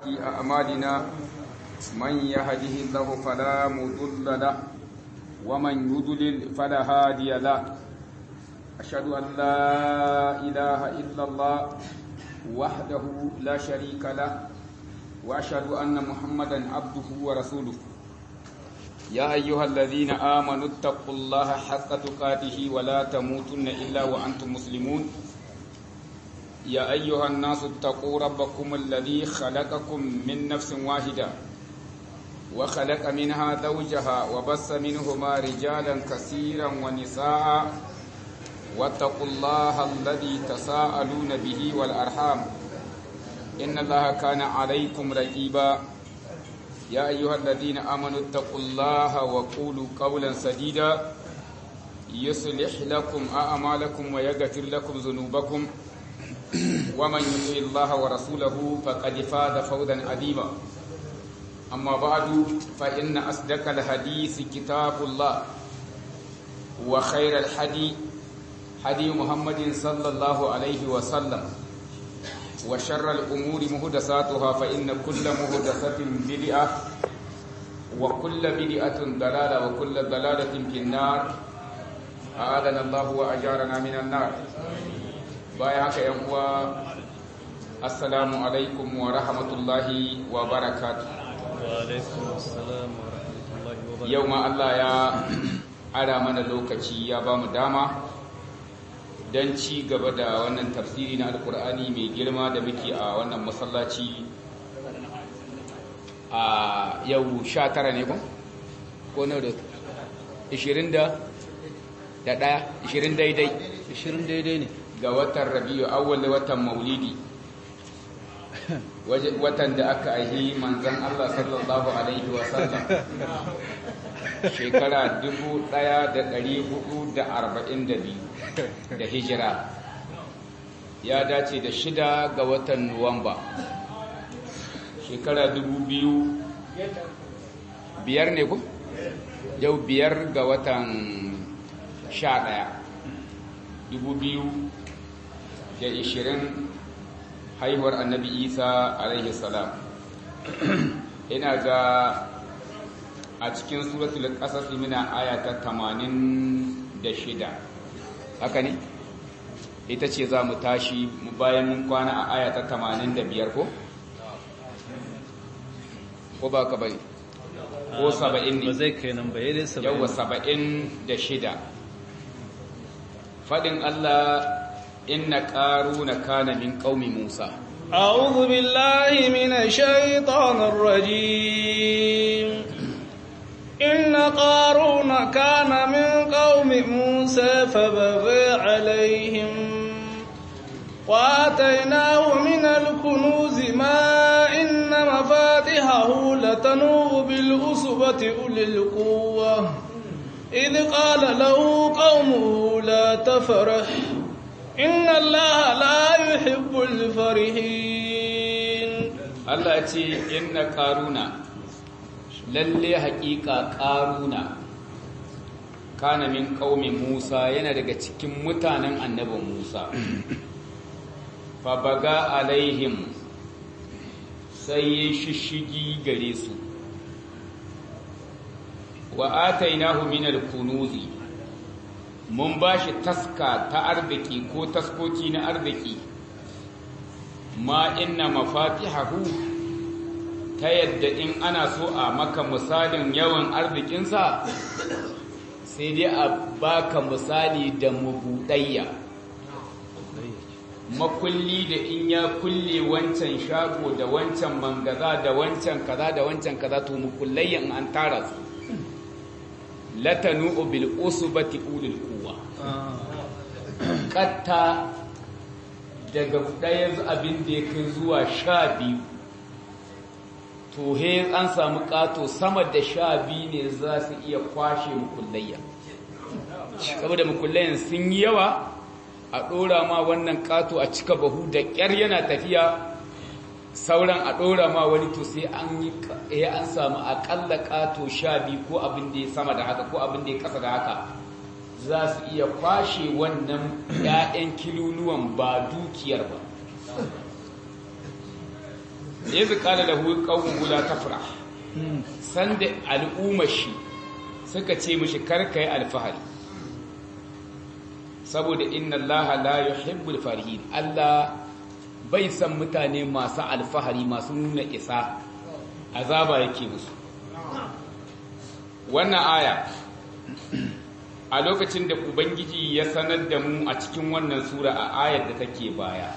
أعمالنا من يهده الله فلا مضل له ومن يضلل فلا هادي له أشهد أن لا إله إلا الله وحده لا شريك له وأشهد أن محمدا عبده ورسوله يا أيها الذين آمنوا اتقوا الله حق تقاته ولا تموتن إلا وأنتم مسلمون يا أيها الناس اتقوا ربكم الذي خلقكم من نفس واحدة وخلق منها زوجها وبث منهما رجالا كثيرا ونساء واتقوا الله الذي تساءلون به والأرحام إن الله كان عليكم رقيبا يا أيها الذين آمنوا اتقوا الله وقولوا قولا سديدا يصلح لكم أعمالكم ويغفر لكم ذنوبكم ومن يطع الله ورسوله فقد فاز فوزا عظيما أما بعد فإن أصدق الحديث كتاب الله وخير الحديث حديث محمد صلى الله عليه وسلم وشر الأمور محدثاتها فإن كل محدثة بدعة وكل بدعة ضلالة وكل ضلالة في النار أعاذنا الله وأجارنا من النار بايعك يا أخوة السلام عليكم ورحمة الله وبركاته وعليكم السلام ورحمة الله وبركاته يوم الله يا ara mana lokaci ya ba mu dama don ci gaba da wannan tafsiri na alkur'ani mai girma da muke a wannan masallaci a yau 19 ne ko na da 20 daidai ne ga watan rabiu awwal watan maulidi watan da aka aihi manzon Allah sallallahu alaihi wasallam shekara 1442 da hijira ya dace da 6 ga watan Nuwamba shekara 2000 biyar ne ku yau 5 ga watan 11 2020 haihuwar annabi Isa alaihi salam ina ga a cikin suratul qasas muna aya ta 86 haka ne ita ce za mu tashi bayan mun kwana a aya ta 85 ko ba ka bari ko 70 ne ba zai kai nan ba yayin 70 yawa 76 fadin Allah inna qaruna kana min qaumi Musa a'udhu billahi minash shaitanir rajim إن قارون كان من قوم موسى فبغى عليهم وآتيناه من الكنوز ما إن مفاتحه لتنوء بالعصبة أولي القوة إذ قال له قومه لا تفرح إن الله لا يحب الفرحين الله يقول إن قارون lalle haƙiƙa ƙaruna kana min ƙaumin Musa yana daga cikin mutanen annabin Musa fa baga alaihim sai ya shishigi gare su wa atainahu min al-kunuzi mun bashi taska ta arziki ko taskoki na arziki ma inna mafatihahu ta yadda in ana so a maka misalin yawan arzikinsa sai dai a baka misali da mabuɗayya makulli da in ya kulle wancan shago da wancan mangaza da wancan kaza da wancan kaza to makullayyan an tara su latanu bil usbati ulil quwwa katta daga ɗaya abin da ya kai zuwa 12 to he an samu kato sama da 12 ne za su iya kwashe mukullayya saboda mukullayyan sun yi yawa a ɗora ma wannan kato a cika bahu da ƙyar yana tafiya sauran a ɗora ma wani to sai an samu aƙalla kato 12 ko abin da ya sama da haka ko abin da ya ƙasa da haka za su iya kwashe wannan 'ya'yan kiluluwan ba dukiyar ba iz qala lahu qawmuhu la tafrah sanda al'umashi suka ce mishi karkai alfahari saboda inna allaha la yuhibbul farihin Allah bai san mutane masu alfahari masu nuna isa azaba yake musu wannan aya a lokacin da ubangiji ya sanar da mu a cikin wannan sura a ayar da take baya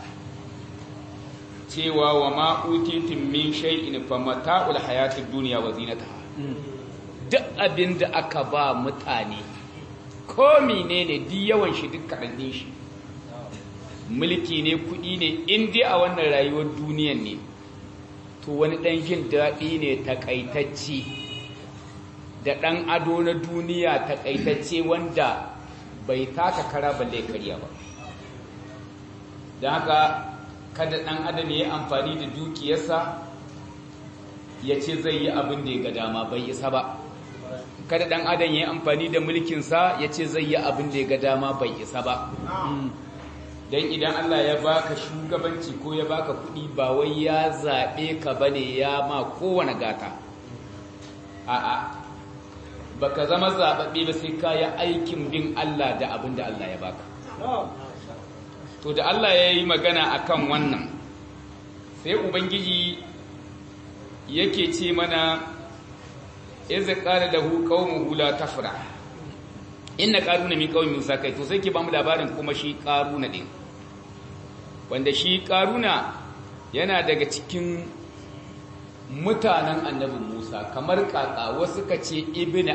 cewa wa ma utitin min shay'in fa mata'ul hayatid dunya wa zinataha duk abin da aka ba mutane ko menene duk yawan shi duk kadan din shi mulki ne kudi ne in dai a wannan rayuwar duniyar ne to wani dan jin dadi ne takaitacce da ɗan ado na duniya takaitacce wanda bai taka kara balle karya ba don haka kada ɗan adam ya yi amfani da dukiyarsa ya ce zai yi abin da ya ga dama bai isa ba kada ɗan adam ya yi amfani da mulkinsa ya ce zai yi abin da ya ga dama bai isa ba don idan Allah ya baka shugabanci ko ya baka kuɗi ba wai ya zaɓe ka bane ya ma kowane gata a'a baka zama zaɓaɓɓe ba sai ka yi aikin bin Allah da abin da Allah ya baka to da Allah ya yi magana akan wannan sai ubangiji yake ce mana iza qala lahu qaumuhu la tafrah inna qaruna min qaumi musa kai to sai ke ba mu labarin kuma shi qaruna din wanda shi qaruna yana daga cikin mutanen annabi Musa kamar kaka wasu ka ce ibnu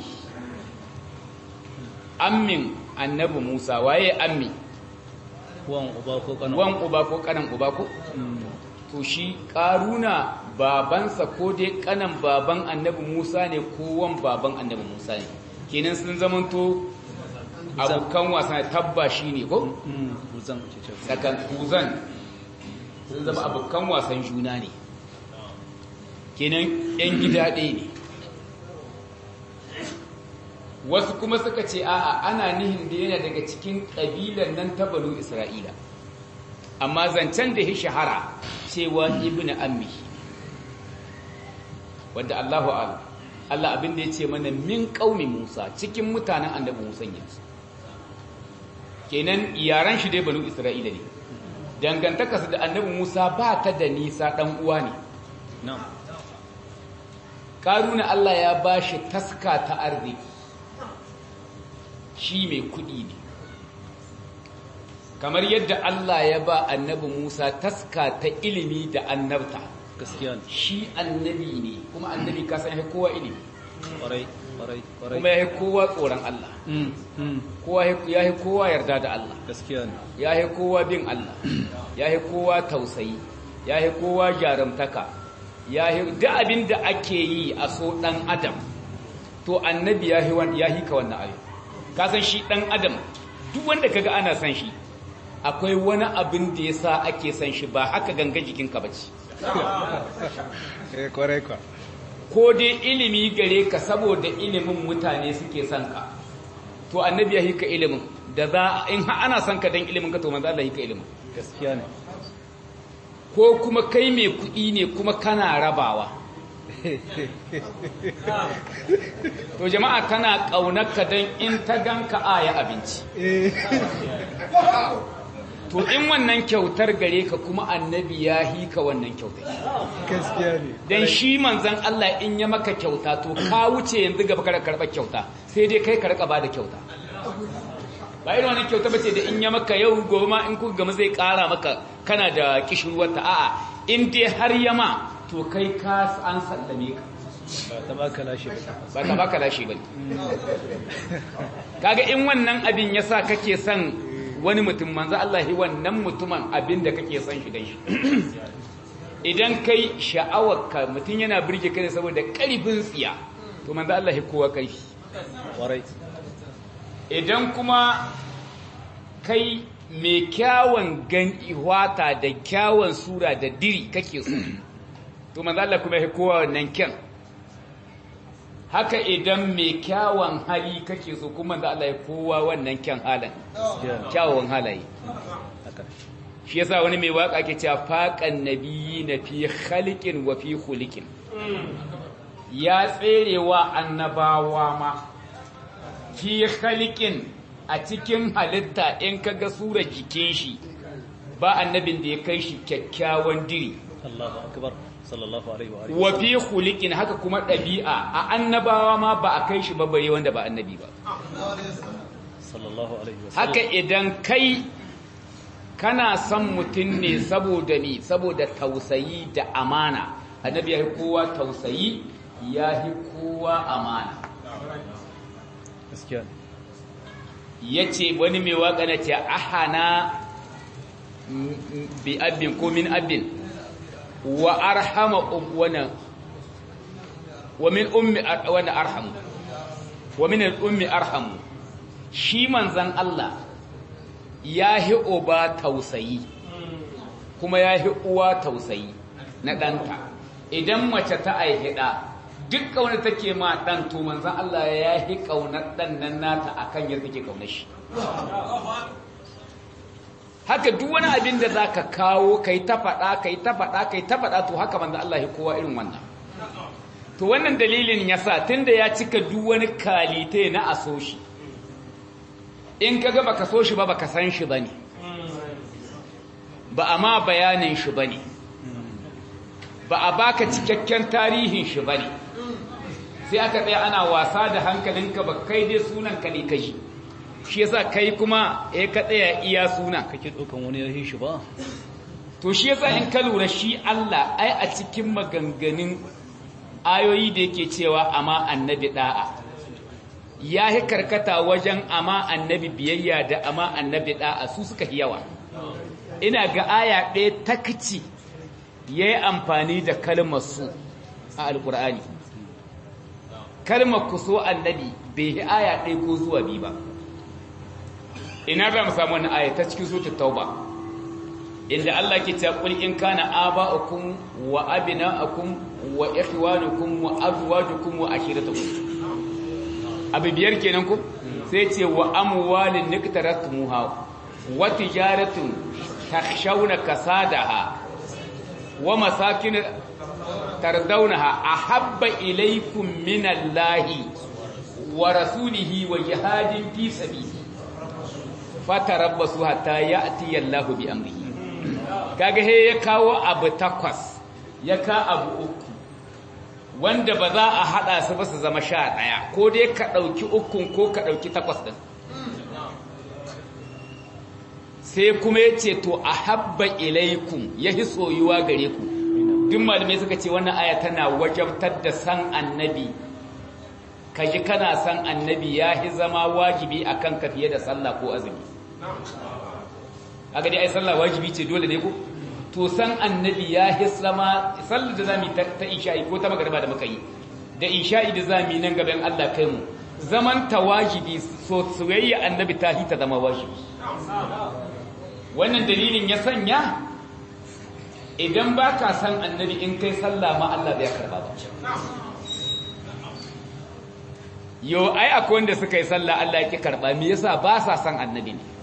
ammin annabi Musa waye ammi wan uba ko kanan uba ko to shi karuna babansa ko dai kanan baban annabi Musa ne ko wan baban annabi Musa ne kenan sun zamanto abokan wasa tabba shi ne ko kuzan sun zama abokan wasan juna ne kenan ‘yan gida ɗaya ne wasu kuma suka ce a'a ana nihin da yana daga cikin ƙabilar nan ta banu isra'ila amma zancen da ya shahara cewa ibn ammi wadda Allahu a'lam Allah abinda ya ce mana min qaumi Musa cikin mutanen annabi Musa yanzu kenan yaran shi dai banu isra'ila ne dangantakarsa da annabi Musa ba ta da nisa dan uwa ne Karuna Allah ya ba shi taska ta arziki shi mai kuɗi ne kamar yadda Allah ya ba annabi Musa taska ta ilimi da annabta gaskiya shi annabi ne kuma annabi ka san ya kowa ilimi ƙwarai kuma ya kowa tsoron Allah ya kowa yarda da Allah gaskiya ya kowa bin Allah ya kowa tausayi ya kowa jarumtaka duk abin da ake yi a so ɗan adam to annabi ya hika wannan abin ka san shi ɗan adam duk wanda kaga ana san shi akwai wani abin da ya sa ake san shi ba haka ganga jikinka ba ce ko dai ilimi gare ka saboda ilimin mutane suke son ka to annabi ya hika ilimin da za in ana son ka dan ilimin ka to manzo Allah hika ilimin gaskiya ne ko kuma kai mai kuɗi ne kuma kana rabawa to jama'a tana ƙaunarka don in ta ganka aya abinci to in wannan kyautar gare ka kuma annabi ya hika wannan kyautar gaskiya ne don shi manzan Allah in ya maka kyauta to ka wuce yanzu gaba kada karɓar kyauta sai dai kai ka rika ba da kyauta ba irin wannan kyauta bace da in ya maka yau gobe ma in kuka gama zai ƙara maka kana da kishirwarta a'a in dai har yama to kai ka an sallame ka ba ta baka lashe ba kaga in wannan abin yasa kake son wani mutum manzo Allah wannan mutumin abin da kake son shi dan shi idan kai sha'awarka mutum yana birge kai saboda karfin tsiya to manzo Allah kowa karfi warai idan kuma kai mai kyawun ihwata da kyawun sura da diri kake so to manzo Allah kuma ya kowa wannan kyan haka idan mai kyawun hali kake so kuma manzo Allah ya kowa wannan kyan halan kyawun halaye shi yasa wani mai waka ke cewa faqan nabiyina fi khaliqin wa fi khuliqin ya tserewa annabawa ma fi khaliqin a cikin halitta in kaga surar jikin shi ba annabin da ya kai shi kyakkyawan diri Allahu akbar sallallahu alaihi wa alihi wa fi khuliqin haka kuma ɗabi'a a annabawa ma ba a kai shi ba bare wanda ba annabi ba sallallahu alaihi wa sallam haka idan kai kana son mutum ne saboda ni saboda tausayi da amana annabi ya yi kowa tausayi ya yi kowa amana gaskiya yace wani mai waka na ce ahana bi abin ko min abin wa arhama wana wa min ummi wana arhamu wa min al-ummi arhamu shi manzan Allah ya hi uba tausayi kuma ya hi uwa tausayi na ɗanta idan mace ta aihi ɗa duk ƙaunar take ma ɗan to manzan Allah ya hi ƙaunar ɗan nan nata akan yadda take ƙaunar shi haka duk wani abin da za ka kawo kai ta faɗa to haka manzan Allah ya kowa irin wannan to wannan dalilin ya sa tun da ya cika duk wani kalite na aso shi in ka ga baka so shi ba baka san shi bane ba a ma bayanin shi bane ba a baka cikakken tarihin shi bane sai aka tsaya ana wasa da hankalinka ba kai dai sunan ka ne kaji shi yasa kai kuma ka tsaya iya suna kake dokan wani yahi shi ba to shi yasa in ka lura shi Allah ai a cikin maganganun ayoyi da yake cewa amma annabi da'a ya yi karkata wajen ama annabi biyayya da ama annabi da'a su suka yi yawa ina ga aya ɗaya takci ya yi amfani da kalmar su a alƙur'ani kalmar ku so annabi bai yi aya ɗaya ko zuwa biyu ba ina za mu samu wani aya ta cikin suratul tauba inda Allah ke cewa qul in kana aba'ukum wa abna'ukum wa ikhwanukum wa azwajukum wa ashiratukum abu biyar kenan ku sai ce wa amwalin niktaratumuha wa tijaratun takhshawna kasadaha wa masakin tardawnaha ahabba ilaykum minallahi wa rasulihi wa jihadin fi sabilihi fatarabbasu hatta ya'ti Allahu bi amrihi kaga he ya kawo abu takwas ya ka abu uku wanda ba za a haɗa su ba su zama 11 ko dai ka ɗauki ukun ko ka ɗauki takwas ɗin sai kuma ya ce to a habba ilaikum ya hi soyuwa gare ku duk malamai suka ce wannan aya tana wajabtar da san annabi ka ji kana san annabi ya hi zama wajibi a kan ka fiye da sallah ko azumi a gani ai sallah wajibi ce dole ne ko to san annabi ya hisama sallar da zamu ta isha'i ko ta magariba da muka yi da isha'i da zamu nan gaban Allah kai mu zaman ta wajibi so soyayya annabi ta hita zama wajibi wannan dalilin ya sanya idan baka san annabi in kai sallah ma Allah bai karba ba yo ai akwai wanda suka yi sallah Allah ya ki karba me yasa ba sa san annabi ne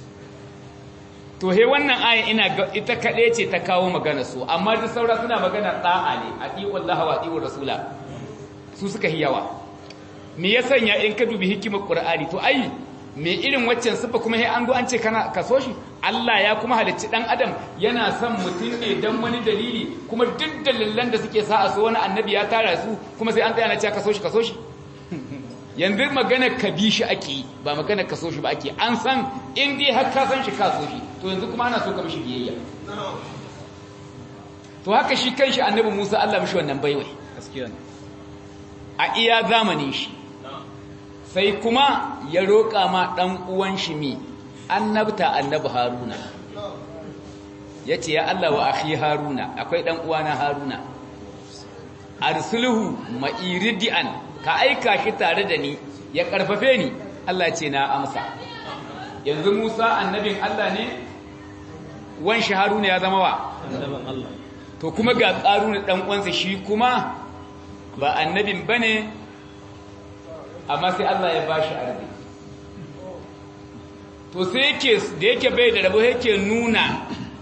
to he wannan aya ina ga ita kaɗai ce ta kawo magana su amma duk saura suna magana ɗa'a ne atiqu Allah wa atiqu rasula su suka yi yawa me ya sanya in ka dubi hikimar Qur'ani to ai me irin waccan sifa kuma he an go an ce kana kaso shi Allah ya kuma halicci dan adam yana son mutum ne dan wani dalili kuma duk dalilan da suke sa a so wani annabi ya tara su kuma sai an tsaya na cewa kaso shi yanzu magana ka bi shi ake ba magana ka so shi ba ake an san in dai har ka san shi ka so shi to yanzu kuma ana so ka mishi biyayya to haka shi kanshi annabi Musa Allah mishi wannan baiwai gaskiya ne a iya zamanin shi sai kuma ya roƙa ma dan uwan shi mi annabta annabi Haruna yace ya Allah wa akhi Haruna akwai dan uwana Haruna arsulhu ma'iridian ka aika shi tare da ni ya karfafe ni Allah ce na amsa yanzu Musa annabin Allah ne wan shi Haruna ya zama wa annabin Allah to kuma ga Qaruna dan uwansa shi kuma ba annabin bane amma sai Allah ya bashi arziki to sai yake da yake bai da rabo yake nuna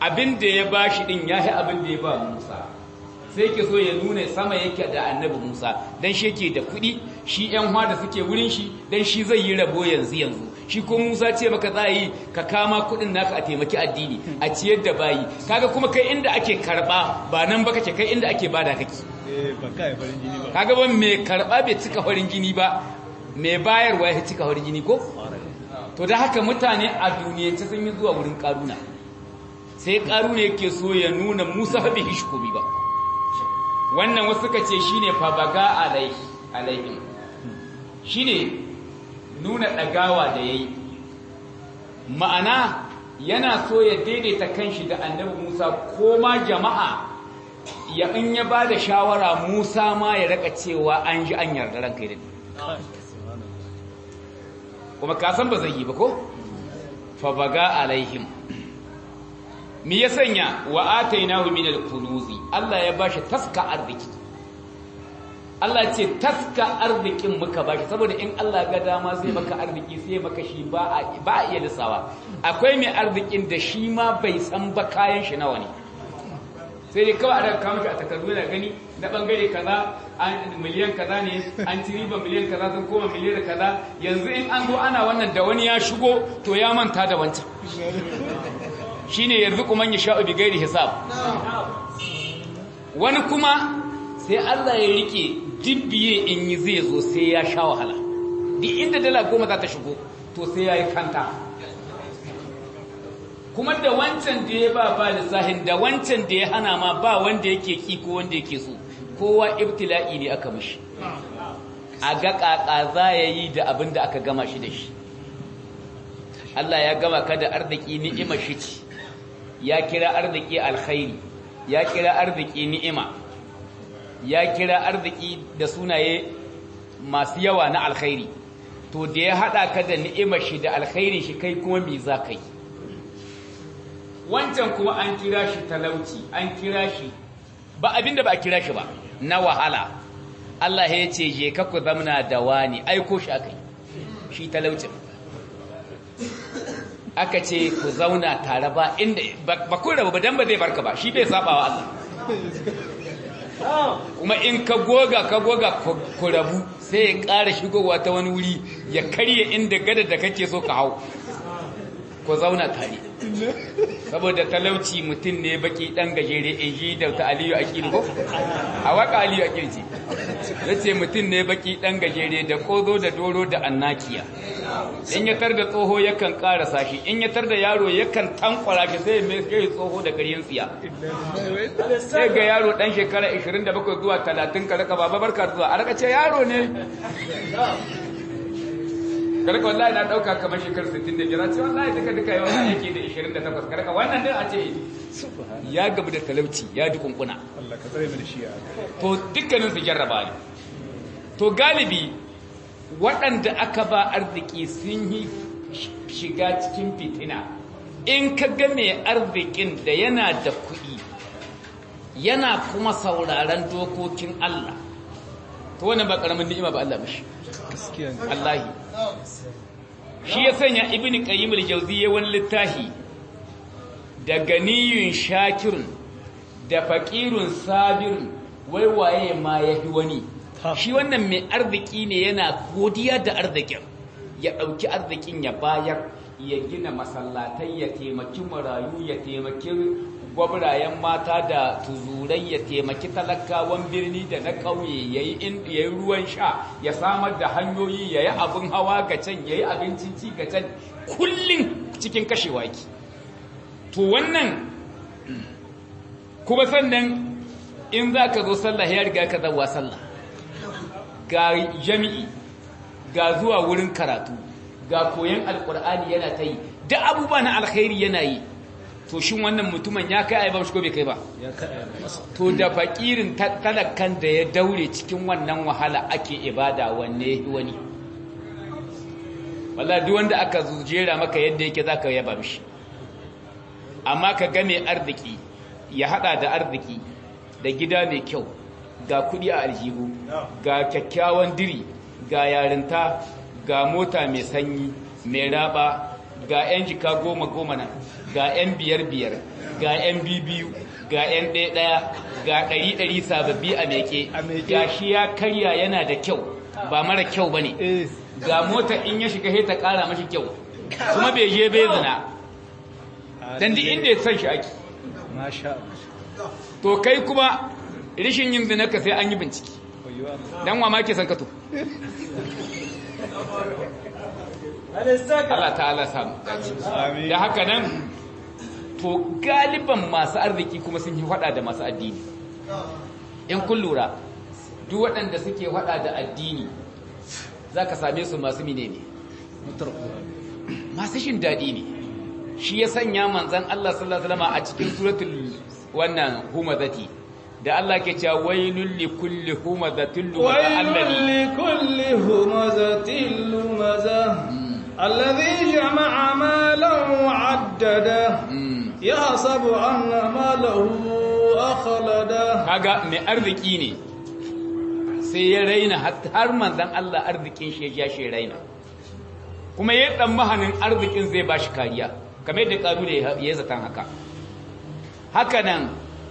abin da ya bashi din yahi abin da ya ba Musa sai ke so ya nuna sama yake da annabi Musa dan shi yake da kuɗi shi ƴan da suke wurin shi dan shi zai yi rabo yanzu shi ko Musa ce maka za yi ka kama kuɗin naka a taimaki addini a ciyar da bayi kaga kuma kai inda ake karba ba nan ba kake kai inda ake bada kake ba kai farin jini ba kaga ban mai karba bai cika farin jini ba mai bayarwa ya cika farin jini ko to da haka mutane a duniyance sun yi zuwa wurin Karuna sai Karuna yake so ya nuna Musa bai hishkobi ba wannan wasu suka ce shine fabaga alaihi shine nuna dagawa da yayi ma'ana yana so ya daidaita kanshi da annabi Musa ko ma jama'a ya in ya bada shawara Musa ma ya raka cewa an ji an yarda ranka da kuma ka san ba zai yi ba ko fabaga alaihim mi ya sanya wa atainahu min al-kunuzi Allah ya bashi taska arziki Allah ce taska arzikin muka bashi saboda in Allah ga dama zai maka arziki sai maka shi ba a iya lissawa akwai mai arzikin da shi ma bai san ba kayan shi nawa ne sai dai kawai a daga kama shi a takardu da gani na bangare kaza an miliyan kaza ne an ci riba miliyan kaza sun koma miliyan kaza yanzu in an zo ana wannan da wani ya shigo to ya manta da wancan shine yarzuqu man yasha'u bighairi hisab wani kuma sai Allah ya rike dibbiye in yi zai zo sai ya sha wahala duk inda dala 10 za ta shigo to sai yayi kanta kuma da wancan da ya ba lissahin da wancan da ya hana ma ba wanda yake ki ko wanda yake so kowa ibtila'i ne aka mishi a ga kaka za yayi da abin da aka gama shi da shi Allah ya gama ka da arziki ni'ima shi ce ya kira arziki alkhairi ya kira arziki ni'ima ya kira arziki da sunaye masu yawa na alkhairi to da ya hada ka da ni'imar shi da alkhairin shi kai kuma me za ka yi wancan kuma an kira shi talauci an kira shi ba abinda ba a kira shi ba na wahala Allah ya ce je ka ku zamna da wani aiko shi akai shi talaucin aka ce ku zauna tare ba inda ba ku rabu ba dan ba zai barka ba shi bai saba wa Allah kuma in ka goga ku rabu sai ya ƙara shigowa ta wani wuri ya karye inda gada da kake so ka hau ku zauna tare saboda talauci mutum ne baki dan gajere in ji da ta Aliyu Akil ko a waka Aliyu Akil ce yace mutum ne baki dan gajere da kozo da doro da annakiya in ya tar da tsoho yakan karasa shi in ya tar da yaro yakan tankwara shi sai mai kai tsoho da ƙaryin tsiya sai ga yaro dan shekara 27 zuwa 30 ka raka baba barka zuwa a raka ce yaro ne karka wallahi na dauka kamar shekar 65 ce wallahi duka yau yake da 28 karka wannan din a ce ya gabu da talauci ya dukunkuna Allah ka tsare mu da shi to dukkanin su jarraba ne to galibi waɗanda aka ba arziki sun yi shiga cikin fitina in ka ga mai arzikin da yana da kuɗi yana kuma sauraron dokokin Allah to wannan ba karamin ni'ima ba Allah mishi gaskiya Allahi shi ya sanya ibn qayyim al-jawziyya wani littafi da ganiyun shakirun da faqirun sabirun wai waye ma yafi wani shi wannan mai arziki ne yana godiya da arzikin ya dauki arzikin ya bayar ya gina masallatai ya taimaki marayu ya taimaki gwabrayen mata da tuzurai ya taimaki talakawan birni da na ƙauye ya yi ruwan sha ya samar da hanyoyi ya yi abin hawa ga can ya yi abincin ci ga can kullum cikin kashewa ki to wannan kuma sannan in za ka zo sallah ya riga ka zawa sallah ga jami'i ga zuwa wurin karatu ga koyon alkur'ani yana ta yi da abubuwa na alkhairi yana yi to shin wannan mutumin ya kai aibar shi ko bai kai ba to da fakirin talakan da ya daure cikin wannan wahala ake ibada wanne wani wallahi duk wanda aka jera maka yadda yake zaka yaba mishi amma ka ga mai arziki ya hada da arziki da gida mai kyau ga kudi a aljihu ga kyakkyawan diri ga yarinta ga mota mai sanyi mai raba ga yan jika 10 nan ga 'yan biyar ga 'yan biyu ga 'yan ɗaya ga 100 sababbi a meke ga shi ya karya yana da kyau ba mara kyau ba ne ga mota in ya shiga sai ta ƙara mashi kyau kuma bai je bai zina dan duk inda ya san shi ake to kai kuma rishin yin zina ka sai an yi bincike dan wa ma ke san ka to Allah ta'ala samu da haka nan to galiban masu arziki kuma sun yi hada da masu addini in kun lura duk waɗanda suke hada da addini za ka same su masu mine ne masu shin daɗi ne shi ya sanya manzan Allah sallallahu alaihi wasallam a cikin suratul wannan humazati da Allah ke cewa wailul likulli humazatin lumaza alladhi jama'a malan wa'addada yahsabu anna malahu akhlada kaga mai arziki ne sai ya raina har manzan Allah arzikin shi ya shi raina kuma ya dan mahanin arzikin zai bashi kariya kamar yadda karu da ya zatan haka nan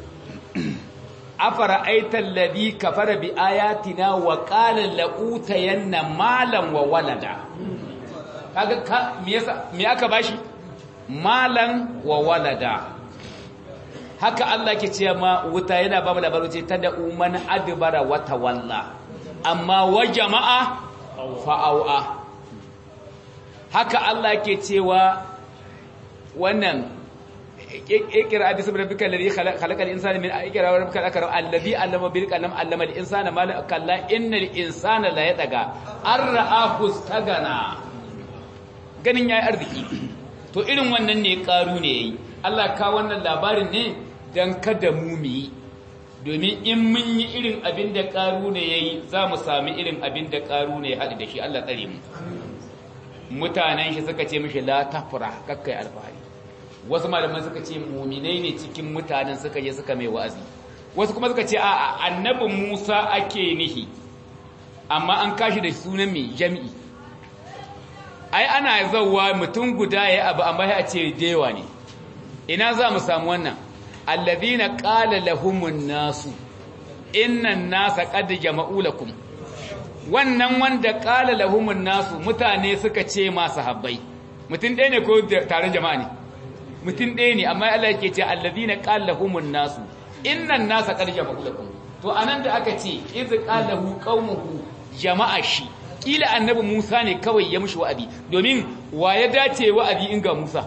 afara aital ladhi kafara bi ayatina wa qala la'utayanna malan wa walada kaga me aka bashi malan wa walada haka Allah ke ce ma wuta yana ba mu labarin ce tada man adbara wa tawalla amma wa jama'a fa'awa haka Allah ke cewa wannan ikra hadisi rabbika alladhi khalaqa al-insana min ikra rabbika al-akram alladhi allama bil qalam allama al-insana ma lam kalla innal insana la yataga arra'ahu istagana ganin yayi arziki to irin wannan ne karu ne yayi Allah ka wannan labarin ne dan kada mu yi domin in mun yi irin abin da karu ne yayi za mu sami irin abin da karu ne ya haɗu da shi Allah tsare mu mutanen shi suka ce mishi la tafra kakkai alfahari wasu malaman suka ce mu'minai ne cikin mutanen suka je suka mai wa'azi wasu kuma suka ce a annabi Musa ake nihi amma an kashi da sunan mai jami'i ai ana zawwa mutum guda yayi abu amma sai a ce dewa ne ina za mu samu wannan alladhina qala lahumun nasu innan nasa qad jama'u lakum wannan wanda qala lahumun nasu mutane suka ce ma sahabbai mutum ɗaya ne ko taron jama'a ne mutum ɗaya ne amma Allah yake ce alladhina qala lahumun nasu innan nasa qad jama'u lakum to anan da aka ce iz qala lahu qaumuhu jama'a shi kila annabi Musa ne kawai ya mushi wa'adi domin wa ya dace wa'adi in ga Musa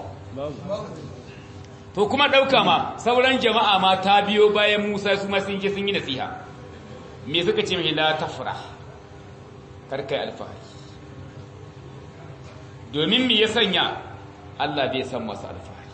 to kuma dauka ma sauran jama'a ma ta biyo bayan Musa su ma sun je sun yi nasiha me suka ce mai la tafrah karkai alfahari domin me ya sanya Allah bai san masa alfahari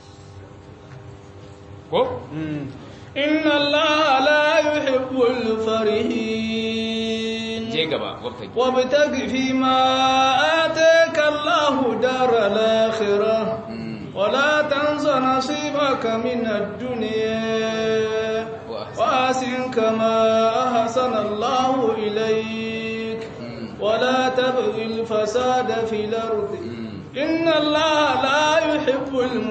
ko inna Allah la yuhibbul farihin je gaba wabtaghi fima ataka Allahu daral akhirah wala tansa nasibaka minad dunya wa asin kama ahsana Allahu ilayk wala tabghil fasada fil ardi inna Allaha la yuhibbul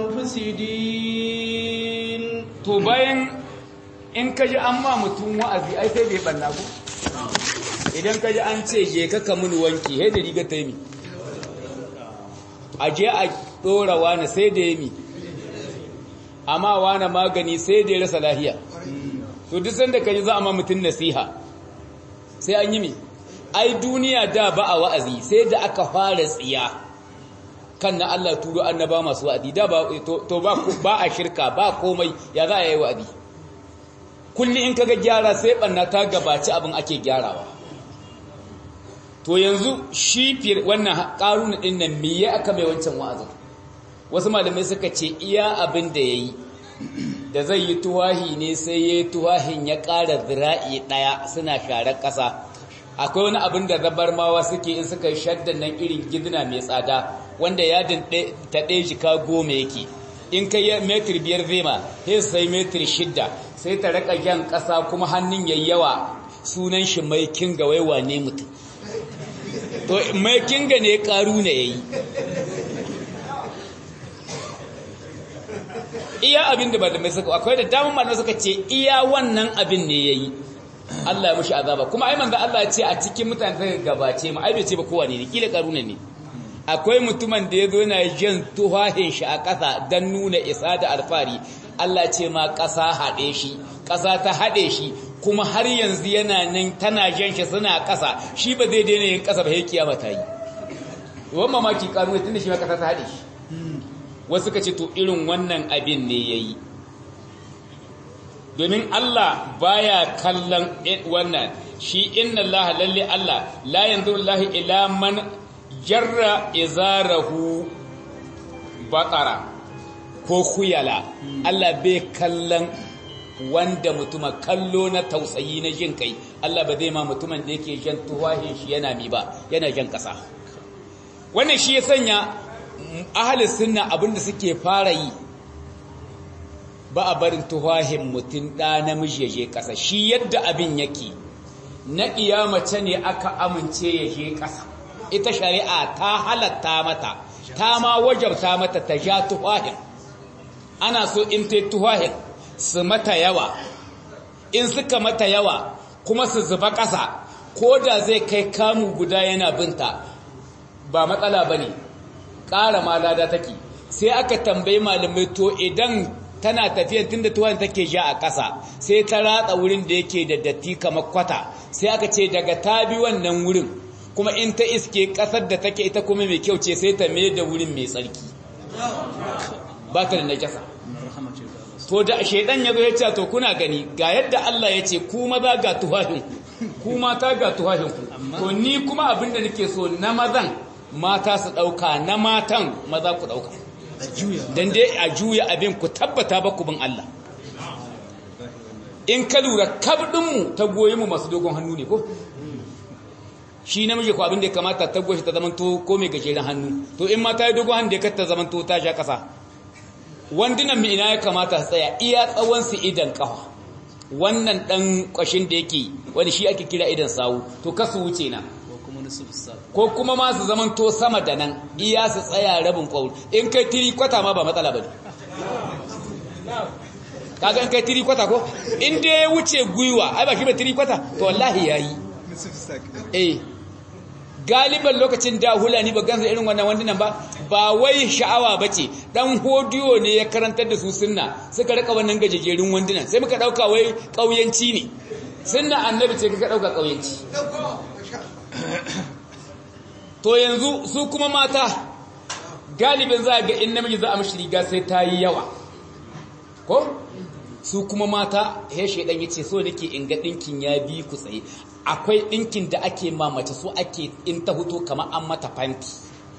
mufsidin to bayan in kaji amma mutum wa'azi ai sai bai banna ko idan kaji an ce je ka mun wanki sai da riga taimi aje a dora wani sai da yimi amma wani magani sai da ya rasa lahiya to duk sanda kaji za a ma mutum nasiha sai an yi mi ai duniya da ba a wa'azi sai da aka fara tsiya kan na Allah turo annaba masu wa'azi da ba to ba a shirka ba komai ya za a yi wa'azi kulli in kaga gyara sai banna ta gabaci abin ake gyarawa to yanzu shi wannan karuna din nan me ya aka mai wancan wa'azin wasu malamai suka ce iya abin da yayi da zai yi tuwahi ne sai yayi tuwahin ya ƙara zira'i daya suna share ƙasa akwai wani abin da zabarmawa suke in suka shaddan nan irin gidina mai tsada wanda yadin ta ɗaya jika 10 yake in ka yi metir 5 zema sai sai metir 6 sai ta raka jan ƙasa kuma hannun yayyawa sunan shi mai kinga waiwa ne mutum to mai kinga ne ƙaru ne yayi iya abin da malamai suka akwai da daman malamai suka ce iya wannan abin ne yayi Allah ya mushi azaba kuma ai manzo Allah ya ce a cikin mutane da gabace mu ai bai ce ba kowa ne kila karuna ne akwai mutumin da yazo yana jan tuhahin shi a ƙasa dan nuna isa da alfari Allah ce ma ƙasa haɗe shi ƙasa ta haɗe shi kuma har yanzu yana nan tana jan shi suna ƙasa shi ba zai daina yin ƙasa ba sai kiyama ta yi wannan mamaki karuna tunda shi ma ƙasa ta haɗe shi wasu ka ce to irin wannan abin ne yayi domin Allah baya kallon wannan shi inna Allah lalle Allah la yanzuru Allah ila man jarra izarahu baqara ko khuyala Allah bai kallon wanda mutuma kallo na tausayi na jin kai Allah ba zai ma mutumin da yake jan tuwahin shi yana mi ba yana jan kasa wannan shi ya sanya ahli sunna abinda suke fara yi ba a barin tuwahin mutum da namiji ya je kasa shi yadda abin yake na kiyamace ne aka amince ya je kasa ita shari'a ta halatta mata ta ma wajabta mata ta ja tuwahin ana so in ta tuwahin su mata yawa in suka mata yawa kuma su zuba ƙasa ko da zai kai kamu guda yana binta ba matsala ba ne ƙara ma lada take sai aka tambayi malamai to idan tana tafiya tunda tuwan take ja a ƙasa sai ta ratsa wurin da yake da datti kamar kwata sai aka ce daga ta bi wannan wurin kuma in ta iske ƙasar da take ita kuma mai kyau ce sai ta mai da wurin mai tsarki ba ta da najasa to da shaidan ya zo ya ce to kuna gani ga yadda Allah ya ce ku maza ga tuhahin ku mata ga tuhahin ku to ni kuma abinda nake so na mazan mata su dauka na matan maza ku dauka dan dai a juya abin ku tabbata ba ku bin Allah in ka lura kabdin mu ta goyi mu masu dogon hannu ne ko shi namiji ko abin da ya kamata ta goshi ta zamanto ko mai gajeren hannu to in mata yi dogon hannu da ya ta zamanto ta sha kasa wandunan mai ina ya kamata su tsaya iya tsawon su idan kafa wannan dan kwashin da yake wani shi ake kira idan sawu to kasu wuce na ko kuma ma su zaman to sama da nan iya su tsaya rabin kwaul in kai tiri kwata ma ba matsala bane kaga in kai tiri kwata ko in da ya wuce gwiwa ai ba shi ba tiri kwata to wallahi yayi galiban lokacin da hulani ba gansa irin wannan wandunan ba wai sha'awa bace dan hodiyo ne ya karantar da su sunna suka rika wannan gajejerun wandunan sai muka dauka wai kauyanci ne sunna annabi ce ka dauka kauyanci to yanzu su kuma mata galibin za ga in namiji za a mishi riga sai ta yi yawa ko su kuma mata he shedan yace so nake in ga dinkin ya bi ku tsaye akwai dinkin da ake mamace so ake in ta huto kamar an mata fanti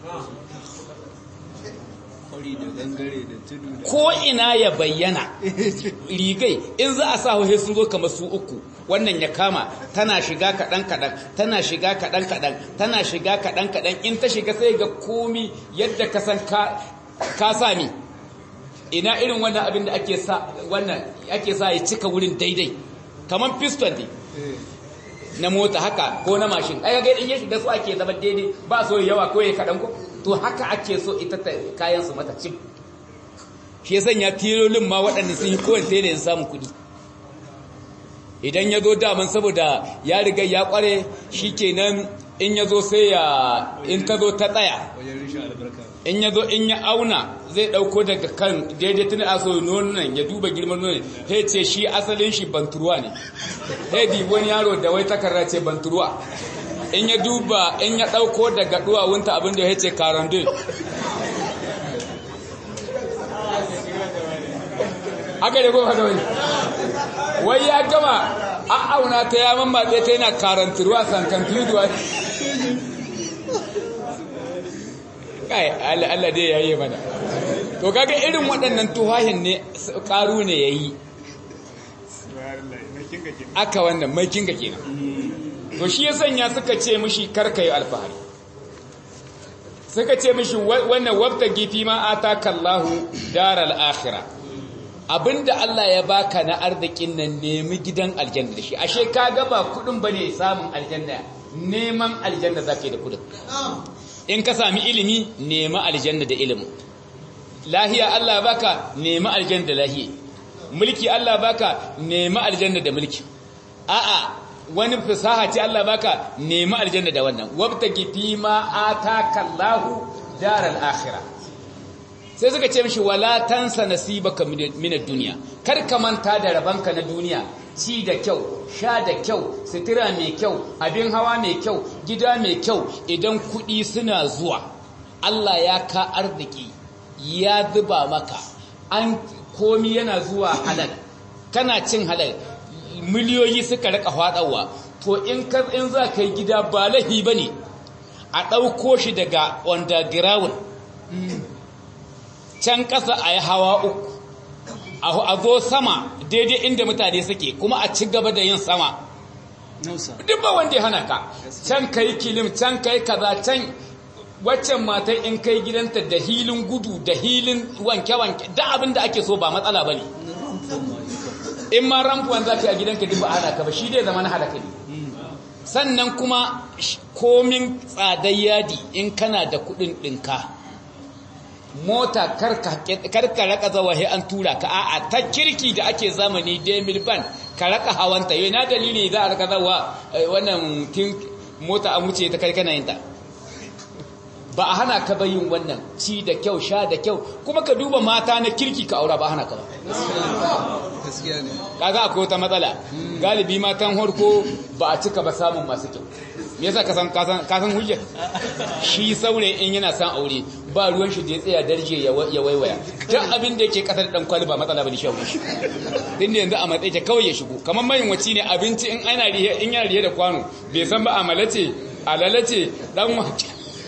ko ina ya bayyana rigai in za a sa hohe sun zo kamar su uku wannan ya kama tana shiga kaɗan kaɗan tana shiga kaɗan kaɗan tana shiga kaɗan kaɗan in ta shiga sai ga komi yadda ka san ka sami ina irin wannan abin da ake sa ya cika wurin daidai kamar piston ne na mota haka ko na mashin ai ga in ya shiga su ake zama daidai ba so yawa ko ya kaɗan ko to haka ake so ita kayan su mata cip shi ya sanya tilolin ma waɗanda sun yi kowane sai da samun kuɗi idan ya zo daman saboda ya riga ya ƙware shi kenan in ya zo sai ya in ta zo ta tsaya in ya zo in ya auna zai ɗauko daga kan daidai tun a so nonon ya duba girman nonon sai ce shi asalin shi banturuwa ne sai di wani yaro da wai takarra ce banturuwa in ya duba in ya ɗauko daga duwawunta abinda ya ce karandun haka da goma da wani wai ya gama an auna ta ya mammatse ta yana karantarwa sankantuduwa kai Allah dai yayi mana to kaga irin waɗannan tuhahin ne karu ne yayi aka wannan mai kinga kenan to shi ya sanya suka ce mishi karkai alfahari suka ce mishi wannan wabta gifi ma ataka Allahu daral akhirah abinda Allah ya baka na arzikin nan nemi gidan aljanna da shi ashe kaga ba kudin bane samun aljanna neman aljanna zake da kudin in ka sami ilimi nemi aljanna da ilimi lahiya Allah baka nemi aljanna da lahiya, mulki Allah baka nemi aljanna da mulki, a'a wani fasaha ce Allah baka nemi aljanna da wannan, wabtaki fi ma ataka Allahu daral akhirah. Sai suka ce mishi wala tansa nasibaka min ad-dunya, kar ka manta da rabanka na duniya, ci da kyau, sha da kyau, sutura mai kyau, abin hawa mai kyau, gida mai kyau. Idan kuɗi suna zuwa, Allah ya ka arziki ya zuba maka, an komi yana zuwa halal, kana cin halal, miliyoyi suka rika faɗawa, to in za ka yi gida ba lahi bane a ɗauko shi daga underground can ƙasa a yi hawa uku, a zo sama daidai inda mutane suke, kuma a ci gaba da yin sama. Duk ba wanda ya hana ka, can ka yi kilim, can ka yi kaza, can waccan matan in kai gidanta da hilin gudu, da hilin wanke-wanke, da abin da ake so ba matsala ba ne. In ma ramfuwan za ka yi a gidanka duk ba a hana ka ba, shi dai zama na halaka ne. Sannan kuma komin tsadar yadi in kana da kuɗin ɗinka. Mota karka raka zawahi an tura ka, a'a ta kirki da ake zamani demil ban ka raka hawanta. Yau na dalili za a raka zawa wannan mota an wuce ta kai kana yin ta, ba a hana ka bayin wannan, ci da kyau, sha da kyau, kuma ka duba mata na kirki ka aura, ba a hana ka ba. Kaga akwai wata matsala, galibi matan harko ba a cika ba samun masu kyau. Me yasa ka san hujjar? Shi saurayi in yana san aure ba ruwan shi da ya tsaya darje ya waiwaya, duk abin da yake kasar dan kwali ba matsala bane shi shi. Din da yanzu a matsayi ta kawai ya shigo, kamar mayin waci ne abinci in yana rihe da kwano bai san ba amalace alalace dan wace.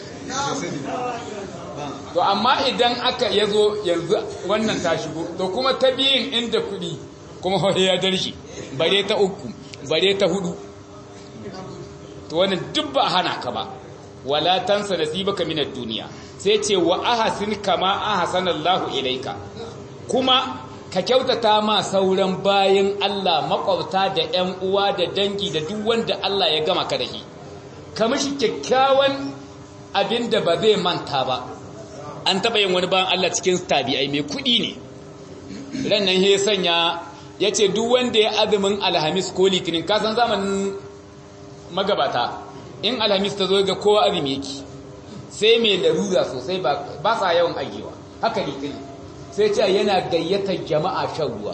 To amma idan aka yazo yanzu wannan ta shigo, to kuma ta biyin inda kuɗi kuma hoye ya darje, bare ta uku, bare ta hudu, to wannan duk ba hana ka ba. Wala tansa nasibaka minad dunya, sai ce wa ahsin kama ahsanallahu ilaika, kuma ka kyautata ma sauran bayin Allah, makwabta da ƴan uwa da dangi da duk wanda Allah ya gama ka da shi, ka mishi kyakkyawan abinda ba zai manta ba. An taba yin wani bayan Allah cikin tabi'ai mai kudi ne, ran nan ya sanya yace duk wanda ya azumin alhamis ko litinin, ka san zamanin magabata in alhamis ta zo ga kowa azumi yake, sai mai larura sosai ba sa yawan agewa, haka litinin sai ce yana gayyatar jama'a shan ruwa,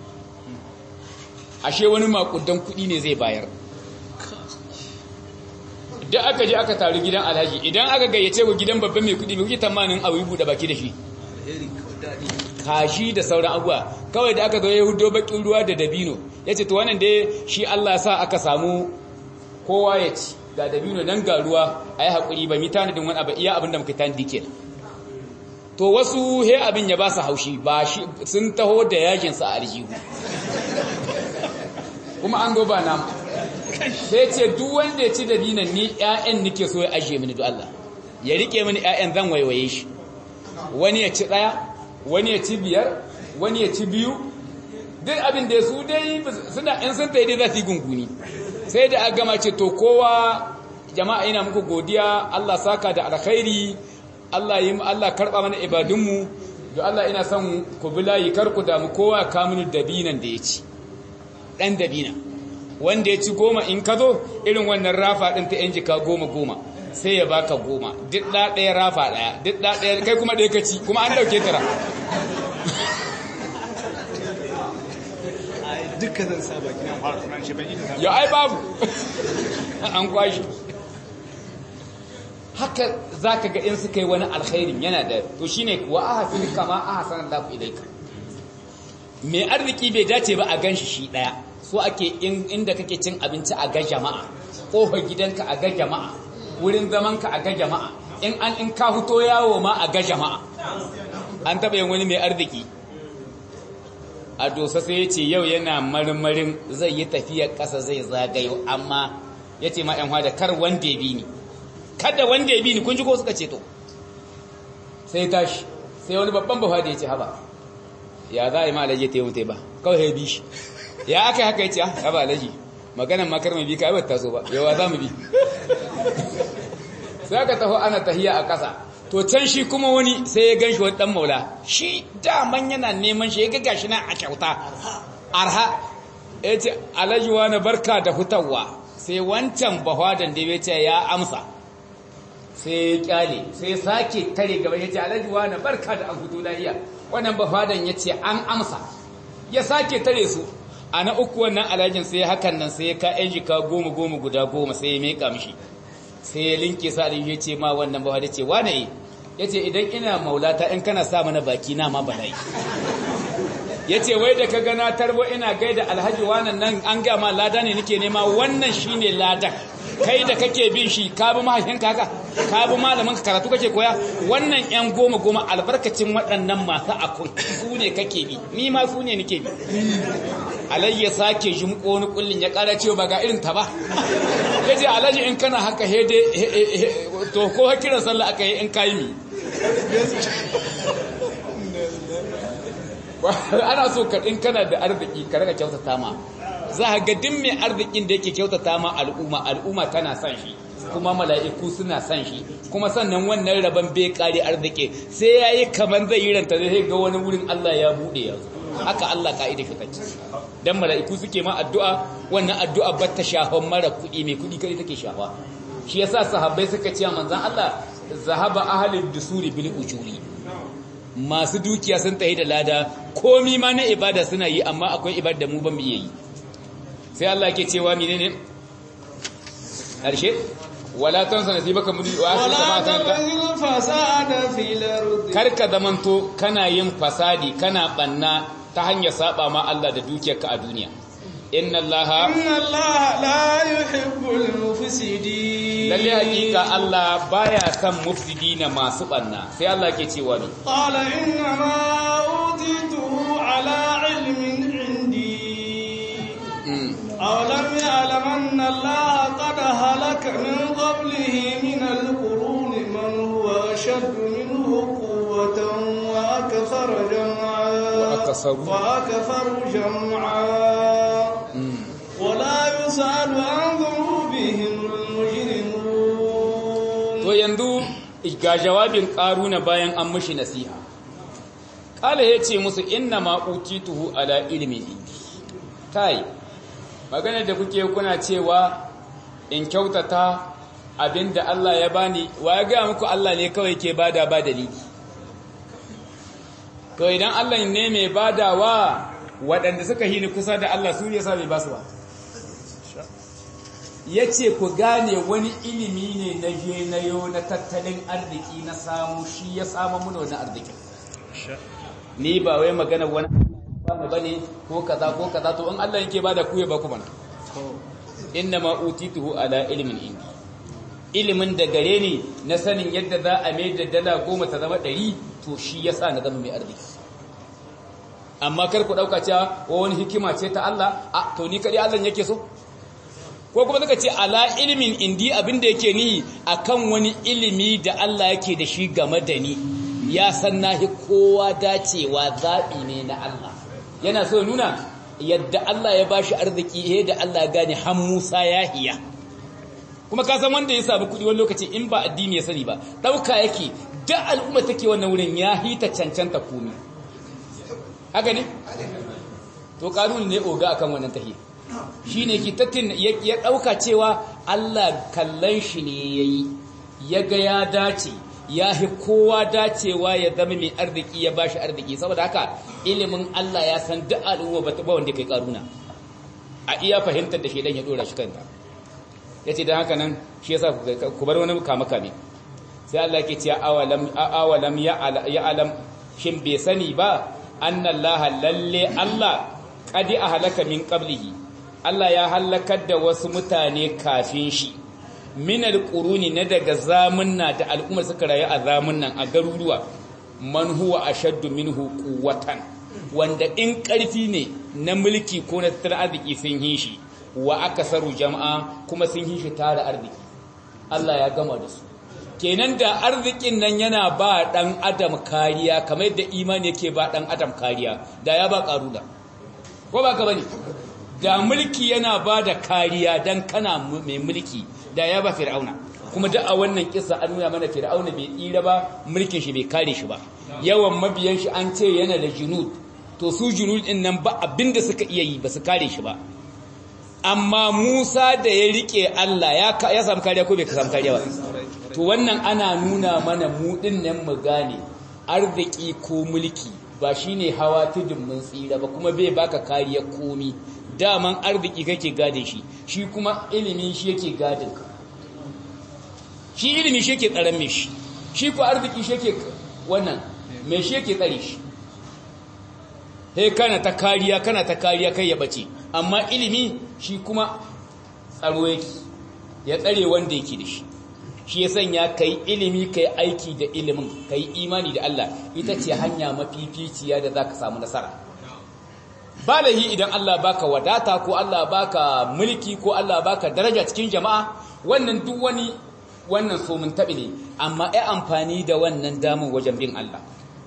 ashe wani makudan kudi ne zai bayar. Da aka je aka taru gidan alhaji, idan aka gayyace wa gidan babban mai kudi, mai kuke tamanin a buɗe baki da shi kashi da sauran abuwa. Kawai da aka zo ya hudo bakin ruwa da dabino, ya ce to wannan dai shi Allah sa aka samu kowa ya ci, ga dabino nan ga ruwa, a yi haƙuri ba mi tanadin wani abu, iya abin da muka tanadi ke. To wasu he abin ya ba su haushi, ba shi sun taho da yajinsa a aljihu kuma an goba namu. Sai ce duk wanda ya ci dabinan ni ƴaƴan nake so ya ajiye mini, don Allah ya rike mini ƴaƴan, zan waiwaye shi. Wani ya ci ɗaya, wani ya ci biyar, wani ya ci biyu, duk abin da su dai suna in sun tayi dai za su yi gunguni. Sai da aka gama ce to kowa jama'a ina muku godiya, Allah saka da alkhairi, Allah karba mana ibadunmu, don Allah ina son ku bilayi kar ku damu, kowa ka mini dabinan da ya ci, dan dabina wanda ya ci 10 in ka zo irin wannan rafa ɗin ta 'yan jika 10 sai ya baka 10, duk ɗaya rafa ɗaya, duk ɗaya kai kuma ɗaya ka ci, kuma an ɗauke tara. Dukkan zan sa baki na fara tunan shi ban ita ya ai babu an kwashi. Haka za ka ga in suka yi wani alkhairin yana da, to shi ne wa ahsin kama ahsanallahu ilaika. Mai arziki bai dace ba a ganshi shi ɗaya, so ake inda kake cin abinci a ga jama'a, ƙofar gidanka a ga jama'a, wurin zamanka a ga jama'a, in ka huto yawo ma a ga jama'a. An taɓa yin wani mai arziki a Dosa sai ya ce yau yana marmarin zai yi tafiyar ƙasa zai zagayo, amma ya ce ma ‘yan hada kar wanda ya bi ni, kada wanda ya bi ni, kun ji ko suka ce to. Sai tashi, sai wani babban bafa da ya ce haba, ya za a yi ma alaji ta yi mutai ba, kawai ya bi shi. Ya aka yi haka ya ce haba alaji, maganan makar mai bi ka aiwata so ba, yawa za mu bi. Sai aka taho ana tahiya a ƙasa, to can shi kuma wani sai ya ganshi wani dan maula shi daman yana neman shi ya ga gashi na a kyauta arha yace alhaji wani barka da hutawa sai wancan bahadan da yace ya amsa sai ya kyale sai ya sake tare gaba yace alhaji wani barka da an hutu lafiya wannan bahadan yace an amsa ya sake tare su ana uku wannan alhajin sai hakan nan sai ya ka yan jika 10 guda 10 sai ya meka mishi sai ya linke sa da yace ma wannan ba da ce wane yace idan ina maulata in kana sa mana baki na ma bala'i yace wai da kaga na tarbo ina gaida alhaji wannan nan an ga ma lada ne nake nema wannan shine ladan kai da kake bin shi ka bi mahaifinka haka ka bi malamin ka karatu kake koya wannan yan 10 albarkacin waɗannan masu akun su ne kake bi ni ma su ne nake bi alayya sake jumko wani kullin ya kara cewa ba ga irin ta ba yace alhaji in kana haka hede to ko kiran sallah aka yi in kai mi ana so ka in kana da arziki ka raka kyautata ma za ka ga din mai arzikin da yake kyautata ma al'umma tana son shi kuma mala'iku suna son shi kuma sannan wannan rabon bai kare arziki sai yayi kaman zai yi ranta zai ga wani wurin Allah ya bude yanzu haka Allah ka'ida shi take dan mala'iku suke ma addu'a wannan addu'a ba ta shafan mara kudi mai kudi kai take shafa shi yasa sahabbai suka ce manzon Allah zahaba ahlud dusuri bil ujuri masu dukiya sun tayi da lada komi ma na ibada suna yi amma akwai ibada da mu ban yi sai Allah yake cewa menene harshe wala tansa nasibaka min fasada fil ardi karka zamanto kana yin fasadi kana banna ta hanyar saba ma Allah da dukiyarka a duniya inna Allah la yuhibbul mufsidin lalle hakika Allah baya son mufsidina masu banna sai Allah ke cewa ni qala inna ma utitu ala ilmin indi awalam ya'lam anna Allah qad halaka min qablihi min al-qurun man huwa ashaddu minhu quwwatan wa akthara jam'a وأكثر جمعا ولا يسأل عن ذنوبهم المجرمون to yanzu ga jawabin karuna bayan an mishi nasiha kala yace musu inna ma utituhu ala ilmi kai magana da kuke kuna cewa in kyautata abinda Allah ya bani wa ya ga muku Allah ne kawai ke bada ba dalili to idan Allah ne mai badawa waɗanda suka hini kusa da Allah su yasa bai basu ba yace ku gane wani ilimi ne na je na yo na tattalin arziki na samu shi ya samu mun wannan arziki ni ba wai magana wani bane ko kaza to in Allah yake bada ku ya ba ku bana inna ma utituhu ala ilmin indi ilimin da gare ni na sanin yadda za a mai da dala 10 ta zama 100 to shi yasa na zama mai arziki amma kar ku dauka cewa wani hikima ce ta Allah to ni kadi Allah yake so ko kuma suka ce ala ilmin indi abinda yake ni akan wani ilimi da Allah yake da shi game da ni ya san nahi kowa dacewa zabi ne na Allah yana so nuna yadda Allah ya bashi arziki da Allah ya gane har Musa ya hiya kuma ka san wanda ya samu kudi wani lokaci in ba addini ya sani ba dauka yake da al'umma take wannan wurin ya hita cancanta komi haka ne to kanuni ne oga akan wannan tahi shine ki tattin ya dauka cewa Allah kallon shi ne yayi yaga ya dace ya hi kowa dacewa ya zama mai arziki ya bashi arziki saboda haka ilimin Allah ya san duk al'umma ba wanda kai karuna a iya fahimtar da shedan ya dora shi kanta yace dan haka nan shi yasa ku bar wani kame sai Allah yake cewa awalam ya alam shin bai sani ba annallaha lalle Allah qadi ahlaka min qablihi Allah ya halakar da wasu mutane kafin shi min alquruni na daga zamunna da al'umma suka rayu a zamunnan a garuruwa man huwa ashaddu minhu quwwatan wanda in karfi ne na mulki ko na tattalin arziki sun yi shi wa akasaru jama'a kuma sun yi shi tare arziki Allah ya gama da su kenan da arzikin nan yana ba dan adam kariya kamar yadda imani yake ba dan adam kariya da ya ba karuna ko ba ka bane da mulki yana ba da kariya dan kana mai mulki da ya ba fir'auna kuma da a wannan kissa an nuna mana fir'auna bai tsira ba mulkin shi bai kare shi ba yawan mabiyan shi an ce yana da junud to su junud din nan ba abinda suka iya yi ba su kare shi ba amma Musa da ya rike Allah ya samu kariya ko bai samu kariya ba to wannan ana nuna mana mu din nan mu gane arziki ko mulki ba shine hawa tudun mun tsira ba kuma bai baka kariya komi daman arziki kake gade shi kuma ilimin shi yake gadin ka shi ilimi shi yake tsaron me shi ko arziki shi yake wannan me shi yake tsare shi kana ta kariya kai ya bace amma ilimi shi kuma tsaro yake ya tsare wanda yake da shi ya sanya kai ilimi kai aiki da ilimin kai imani da Allah ita ce hanya mafificiya da zaka samu nasara balahi idan Allah baka wadata ko Allah baka mulki ko Allah baka daraja cikin jama'a wannan duk wani wannan so mun tabi ne amma ai amfani da wannan damun wajen bin Allah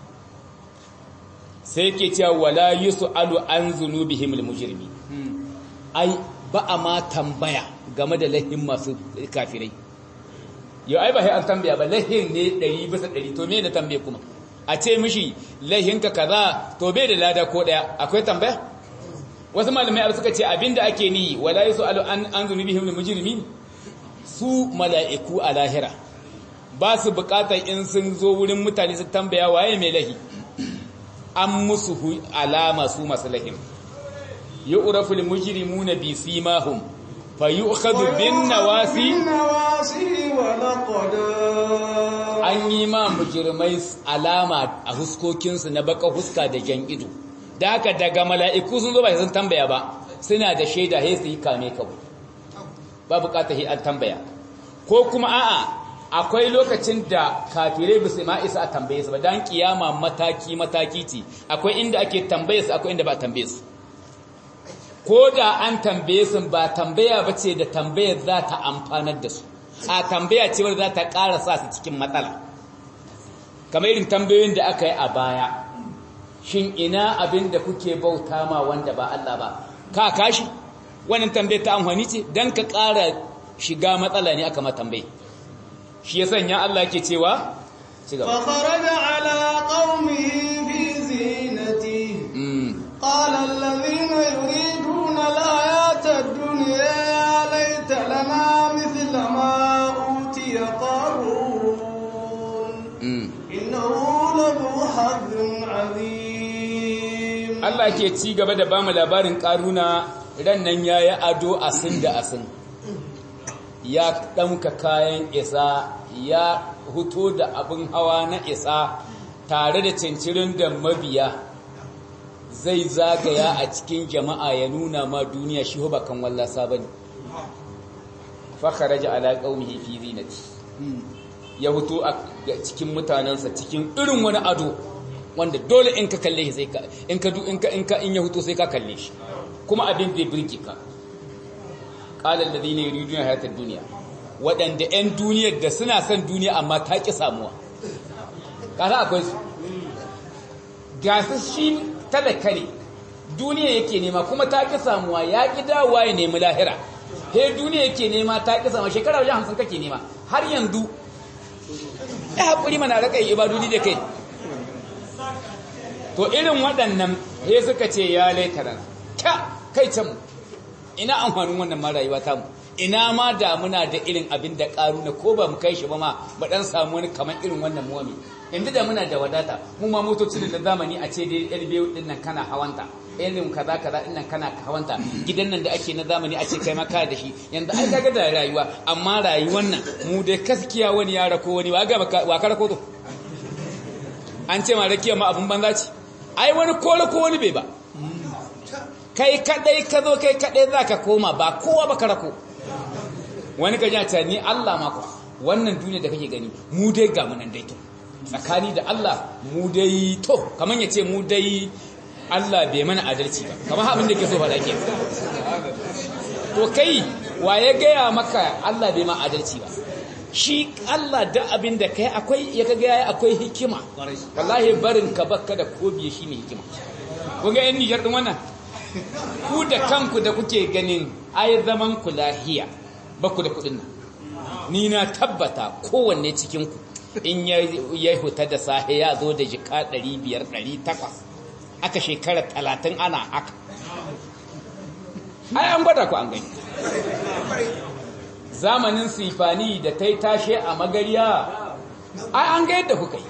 sai yake cewa wala yusalu an zunubihim almujrimi ai ba a ma tambaya game da lahin masu kafirai yau ai ba sai an tambaya ba lahin ne 100% to me ne tambaye kuma a ce mishi lahinka kaza to bai da lada ko daya akwai tambaya wasu malamai suka ce abinda ake ni wala yusalu an zunubihim almujrimin su mala'iku a lahira ba su bukatar in sun zo wurin mutane su tambaya waye mai lahi an musu alama su masu lahim yu'rafu al-mujrimuna bi simahum fayu'khadhu bin nawasi an yi ma mujrimai alama a huskokinsu na baka huska da jan ido da haka daga mala'iku sun zo ba sun tambaya ba suna da shaida sai su yi kame kawai ba bukatar hi an tambaya ko kuma a'a akwai lokacin da kafirai ba su ma isa a tambaye su ba dan kiyama mataki ce akwai inda ake tambaye su akwai inda ba tambaye su ko da an tambaye su ba tambaya ba ce da tambayar za ta amfanar da su a tambaya ce wadda za ta ƙara sa su cikin matsala kamar irin tambayoyin da aka yi a baya shin ina abin da kuke bauta ma wanda ba Allah ba ka kashi wannan tambayar ta amfani ce dan ka ƙara shiga matsala ne aka ma tambaye shi ya sanya Allah ke cewa fa kharaja ala qaumihi fi zinati qala alladhina yuriduna al-hayata ad-dunya ya laita lana mithla ma utiya qarun innahu lahu hadhun azim Allah ke ci gaba da bamu labarin Karuna ran nan yayi ado asin da asin ya ɗauka kayan isa ya huto da abin hawa na isa tare da cincirin da mabiya zai zagaya a cikin jama'a ya nuna ma duniya shi ba kan wallasa bane fa kharaja ala qaumihi fi zinati ya huto a cikin mutanansa cikin irin wani ado wanda dole in ka kalle shi sai ka in ya huto sai ka kalle shi kuma abin bai burge ka qala alladhina yuriduna hayatad dunya wadanda ɗan duniyar da suna son duniya amma ta ki samuwa kaza akwai su gasu shi talaka ne duniya yake nema kuma ta ki samuwa ya ki dawowa ya nemi lahira he duniya yake nema ta ki samuwa shekara wajen 50 kake nema har yanzu ya hakuri mana raka ibadodi da kai to irin waɗannan he suka ce ya laitara kai can ina amfanin wannan ma rayuwa ta mu ina ma da muna da irin abin da Karuna ko ba mu kai shi ba ma ba dan samu wani kamar irin wannan muwami yanzu da muna da wadata mu ma motocin da zamani a ce dai LBU din nan kana hawanta irin kaza din nan kana hawanta gidan nan da ake na zamani a ce kai ma ka da shi yanzu ai kaga da rayuwa amma rayuwar nan mu dai gaskiya wani ya rako wani wa ka rako to an ce ma rakiya ma abun banza ce ai wani ko wani bai ba kai kadai ka zo kai kadai za ka koma ba kowa ba ka rako wani ka jata ni Allah mako wannan duniya da kake gani mu dai ga munan dai to tsakani da Allah mu dai to kaman yace mu dai Allah bai mana adalci ba kaman abin da ke so faɗa ke to kai waye gaya maka Allah bai ma adalci ba shi Allah da abin da kai akwai ya kaga yayi akwai hikima wallahi barin ka bakka da kobiye shine hikima kun ga yan Niger din wannan ku da kanku da kuke ganin ai zaman ku lahiya ba ku da kudin nan ni na tabbata kowanne cikin ku in ya huta da sahe ya zo da jika 500 800 aka shekara 30 ana haka ai an gwada ku an gani zamanin sifani da tashe a magariya ai an ga yadda kuka yi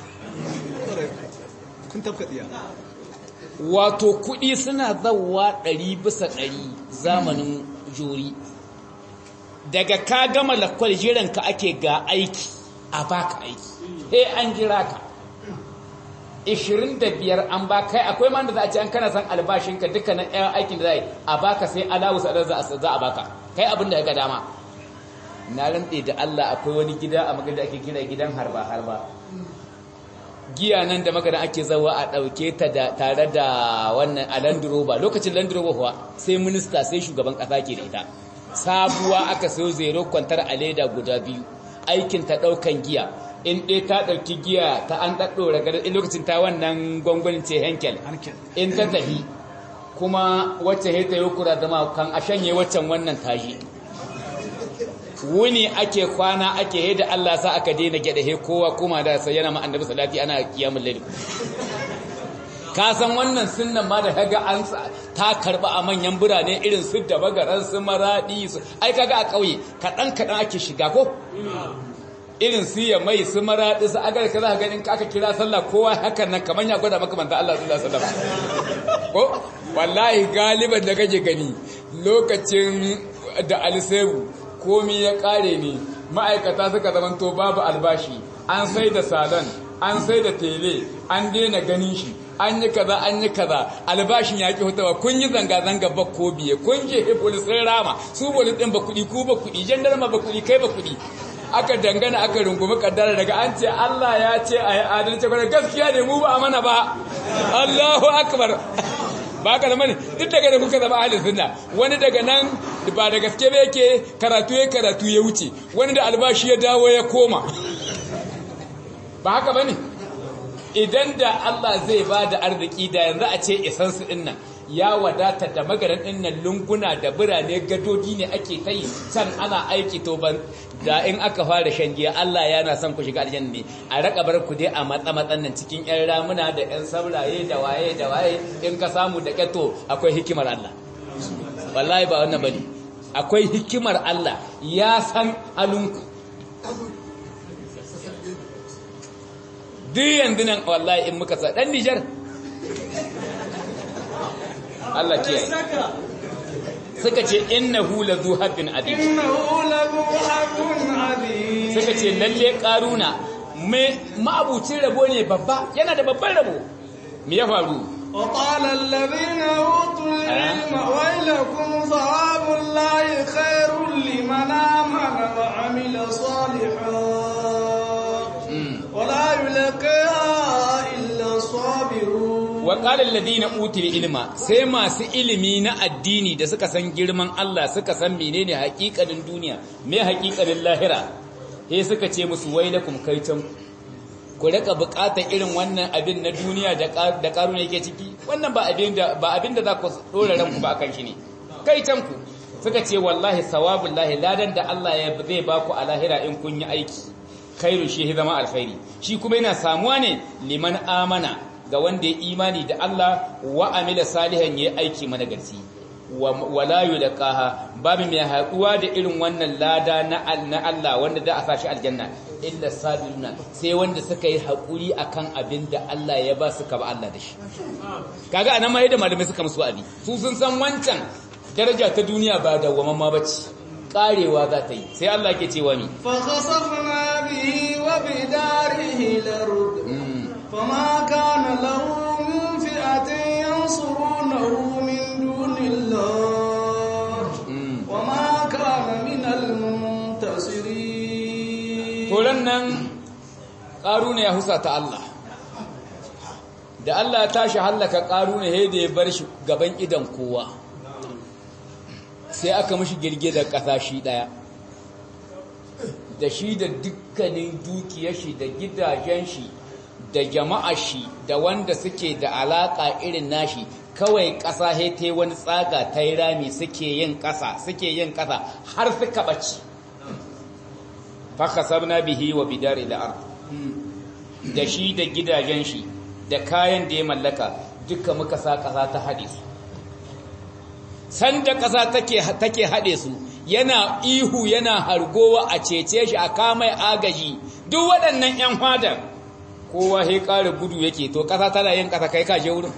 kun tafkadiya wato kudi suna zawa 100% zamanin jori daga ka gama lakwal jiranka ake ga aiki a baka aiki sai an jira ka 25 an ba kai akwai man da za a ce an kana san albashinka dukkanin ɗayan aikin da za a baka sai alawus a za a baka kai abin da ya ga dama na rantse da Allah akwai wani gida a magana ake gina gidan harba giya nan da magana ake zawa a ɗauke ta tare da wannan a Land Rover lokacin Land Rover kuwa sai minista sai shugaban ƙasa ke da ita sabuwa aka sayo zero kwantar a leda guda biyu aikin ta ɗaukan giya in ɗaya ta ɗauki giya ta an ɗaɗɗora gadar in lokacin ta wannan gwangwanin ce henkel in ta tafi kuma wacce heta yi kura zama kan a shanye waccan wannan taji wuni ake kwana ake heda Allah sa aka daina gyada he kowa kuma da sai yana ma annabi salati ana kiyamul layl ka san wannan sunnan ma da kaga an ta karba a manyan birane irin su da bagaran su maradi su ai kaga a kauye kadan ake shiga ko irin su ya mai su maradi su agar ka za ka ganin ka aka kira sallah kowa hakan nan kaman ya gwada maka manzo Allah sallallahu alaihi wasallam ko wallahi galiban da kake gani lokacin da alisebu komi ya kare ne ma'aikata suka zamanto babu albashi an sai da salon an sai da tele an daina ganin shi an yi kaza albashin ya ki hutawa kun yi zanga-zanga ba ko biye kun je polis sun rama su polis din ba kuɗi ku ba kuɗi jandarma ba kuɗi kai ba kuɗi aka dangana aka rungumi kaddara daga an ce Allah ya ce a yi adalci kwanar gaskiya ne mu ba a mana ba Allahu akbar ba ka zama ne duk daga da kuka zama ahalin sunna wani daga nan ba da gaske ba yake karatu ya wuce wani da albashi ya dawo ya koma ba haka ba ne idan da Allah zai ba da arziki da yanzu a ce isansu ɗin nan ya wadata da magaran ɗin nan lunguna da birane gadoji ne ake ta yi can ana aiki to ban da in aka fara shan giya Allah yana son ku shiga aljanna ne a raka bar ku dai a matsan nan cikin ƴan ramuna da ƴan sauraye da waye in ka samu da kato akwai hikimar Allah wallahi ba wannan bane akwai hikimar Allah ya san halinku duk yanzu nan wallahi in muka sa dan Niger Allah kiyaye suka ce innahu lazu haqqin adim suka ce lalle karuna ma'abucin rabo ne babba yana da babban rabo me ya faru وقال الذين أوتوا العلم ويلكم ثواب الله خير لمن آمن وعمل صالحا ولا يلقيها إلا الصابرون وقال الذين أوتوا العلم sai masu ilimi na addini da suka san girman Allah suka san menene haƙiƙanin duniya me haƙiƙanin lahira sai suka ce musu wailakum kaitan ku rika bukatar irin wannan abin na duniya da karuna yake ciki wannan ba abin da za ku dora ranku ba akan shi ne kai can ku suka ce wallahi sawabullahi ladan da Allah ya zai ba ku a lahira in kun yi aiki khairu shi zama alkhairi shi kuma yana samuwa ne liman amana ga wanda ya imani da Allah wa amila salihan yayi aiki managarci wala yulqaha babu mai haɗuwa da irin wannan lada na Allah wanda da a sashi aljanna illa sabiruna sai wanda suka yi haƙuri akan abin da Allah ya ba su ba Allah da shi kaga anan mai da malamai suka musu abi su sun san wancan daraja ta duniya ba da wamman ma bace karewa za ta yi sai Allah ke cewa mi fa khasafna bihi wa bidarihi larud fama kana lahu min fi'atin yansurunahu min dunillah wama kana min al-muntasirin toran nan ƙaruna ya husa ta Allah da Allah ya tashi hallaka ƙaruna he da ya bar shi gaban idan kowa sai aka mishi girgizar ƙasa shi ɗaya da shi da dukkanin dukiyar shi da gidajen shi da jama'a shi da wanda suke da alaƙa irin nashi kawai ƙasa hete wani tsaga ta yi rami suke yin ƙasa har suka ɓace faka sabna bihi wa bidari da da shi da gidajen shi da kayan da ya mallaka duka muka sa ƙasa ta haɗe su sanda ƙasa take haɗe su yana ihu yana hargowa a cece shi a kamai agaji duk waɗannan 'yan fadar kowa sai ƙara gudu yake to ƙasa tana yin ƙasa kai kaje wurin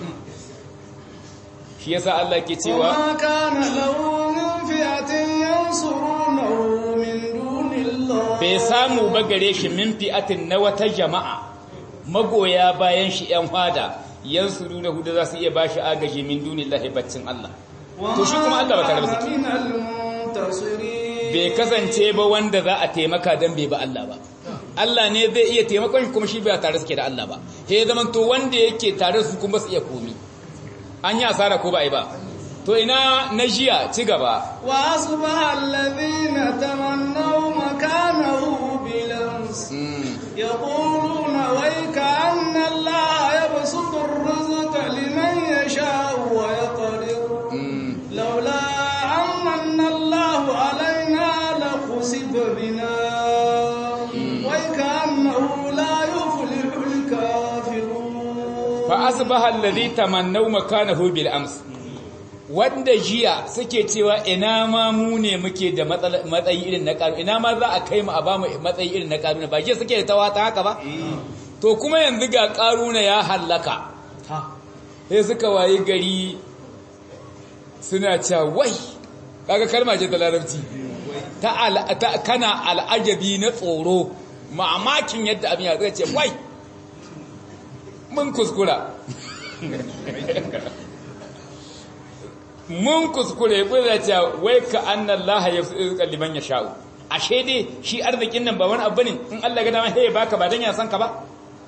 shi yasa Allah ke cewa ma kana lahu min fi'atin yansurunahu min dunillah bai samu ba gare shi min fi'atin na wata jama'a magoya bayan shi 'yan fada yansurunahu da za su iya bashi agaji min dunillahi baccin Allah to shi kuma Allah ba tare da bai kasance ba wanda za a taimaka dan bai ba Allah ba Allah ne zai iya taimakon shi kuma shi bai tare suke da Allah ba he zaman to wanda yake tare su kuma su iya komi an yi asara ko ba ai ba to ina na jiya ci gaba wa asbaha alladhina tamannaw makanahu bilams yaquluna wayka anna Allah yabsutu ar-rizqa liman yasha'u wa yaqdir laula amanna Allah alaina la khusifa bina fa asbaha alladhi tamannaw makanahu bil ams wanda jiya suke cewa ina ma mu ne muke da matsayi irin na karu ina ma za a kai mu a ba mu matsayi irin na karu ba jiya suke da tawata haka ba to kuma yanzu ga karuna ya hallaka sai suka wayi gari suna cewa wai kaga kalma ce ta larabci ta kana al'ajabi na tsoro mamakin yadda abin ya zai ce wai mun kuskura mun kuskure ya kuwa cewa wai ka annan laha ya fi izikar liman ya sha'u ashe dai shi arzikin nan ba wani abu ne in Allah ga dama ya baka ba don ya san ka ba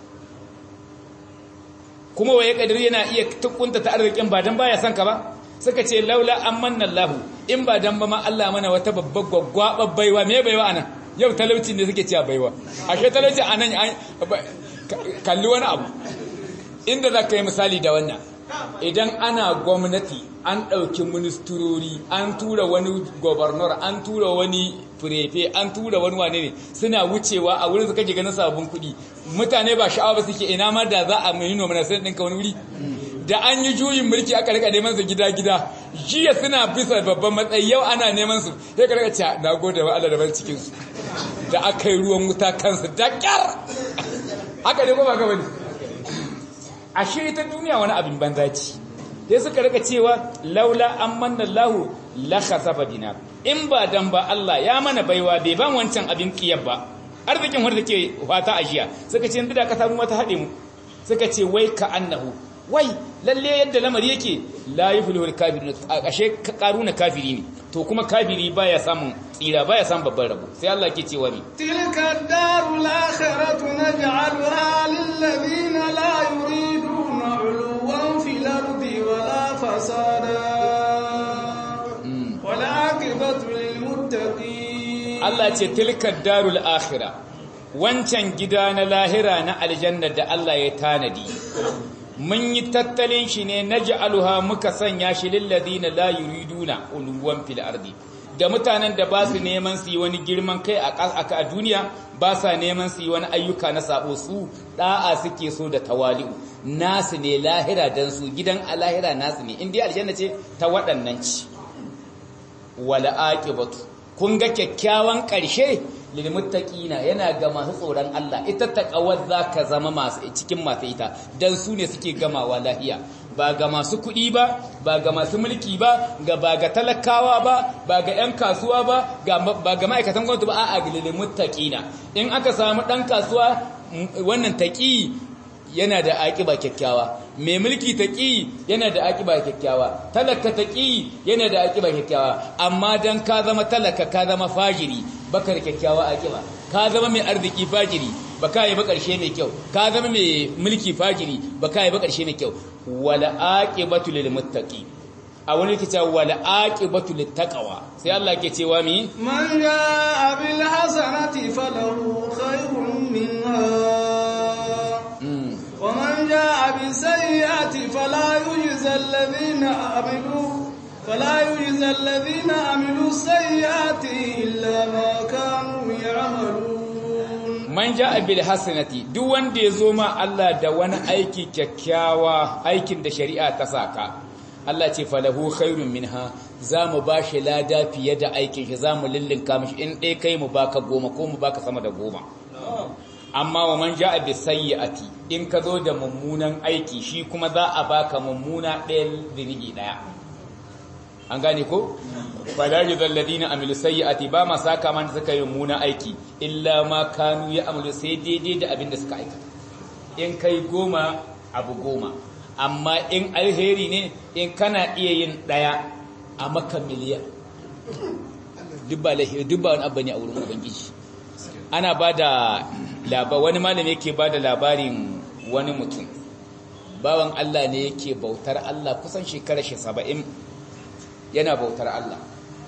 kuma waye kadir yana iya tukunta ta arzikin ba don ba ya san ka ba suka ce laula an manna lahu in ba dan ba ma Allah mana wata babbar gwaggwabar baiwa me baiwa anan yau talauci ne suke cewa baiwa ashe talauci anan kalli wani abu inda za ka yi misali da wannan idan ana gwamnati an ɗauki ministurori an tura wani governor an tura wani prefe an tura wani wane ne suna wucewa a wurin su kake ganin sabon kuɗi mutane ba sha'awa ba suke ina ma da za a mai noma na sai ɗinka wani wuri da an yi juyin mulki aka rika neman su gida-gida jiya suna bisa babban matsayi yau ana neman su sai ka rika cewa na gode wa Allah da ban cikin su da aka yi ruwan wuta kansu da kyar haka ne ko ba ka bane ashe ta duniya wani abin banza ce sai suka rika cewa laula amanna Allahu la khasafa bina in ba dan ba Allah ya mana baiwa bai ban wancan abin kiyar ba arzikin wanda take fata ajiya suka ce inda ka samu mata hade mu suka ce wai ka annahu wai lalle yadda lamari yake la yuflihul kafirun ashe karuna kafiri ne to kuma kafiri baya samun tsira baya samun babban rabo sai Allah ke cewa ni tilka darul akhiratu naj'alha lil ladina la yuriduna 'uluwan fil ardi wala fasada wala aqibatu lil muttaqin Allah ce tilka darul akhirah wancan gida na lahira na aljanna da Allah ya tanadi mun yi tattalin shi ne naj'aluha muka sanya shi lil ladina la yuriduna uluwan fil ardi da mutanen da ba su neman su yi wani girman kai a duniya ba sa neman su yi wani ayyuka na sabo su da'a suke so da tawali'u nasu ne lahira dan su gidan alahira nasu ne indai aljanna ce ta waɗannan ci wala aqibatu kun ga kyakkyawan ƙarshe lilmuttaqina yana ga masu tsoron Allah ita taqawar zaka zama masu cikin masu ita dan su ne suke gamawa lahiya ba ga masu kuɗi ba ba ga masu mulki ba ba ga talakawa ba ga ƴan kasuwa ba ga ma'aikatan gwamnati ba a'a lilmuttaqina in aka samu ɗan kasuwa wannan taqi yana da aƙiba kyakkyawa mai mulki taqi yana da aƙiba kyakkyawa talaka taqi yana da aƙiba kyakkyawa amma dan ka zama talaka ka zama fajiri baka da kyakkyawa aƙiba ka zama mai arziki fajiri baka yi ba ƙarshe mai kyau ka zama mai mulki fajiri baka yi ba ƙarshe mai kyau wala aqibatu lil muttaqi a wani ke cewa wala aqibatu lit taqwa sai Allah ke cewa mi man jaa bil hasanati falahu khayrun minha ومن جاء بالسيئات فلا يجزى الذين عملوا السيئات إلا ما كانوا يعملون. Man ja'a bil hasanati, duk wanda ya zo ma Allah da wani aiki kyakkyawa, aikin da shari'a ta saka, Allah ce falahu khairun minha, za mu ba shi lada fiye da aikin shi, za mu lillinka mishi, in ɗaya kai mu baka 10 ko mu baka sama da 10. Amma wa man ja'a bis sayyi'ati, in ka zo da mummunan aiki, shi kuma za a baka mummuna ɗaya zinigi ɗaya. An gane ko? Fadaji zalladina amilu sayyi'ati, ba ma saka man suka yi mummunan aiki illa ma kanu ya amilu, sai daidai da abin da suka aikata. In kai 10 abu 10, amma in alheri ne, in kana iya yin ɗaya a maka miliyan, dubba wani abu ne a wurin ubangiji. Ana ba da wani malami yake ba da labarin wani mutum, bawan Allah ne yake bautar Allah kusan shekarar 70 yana bautar Allah.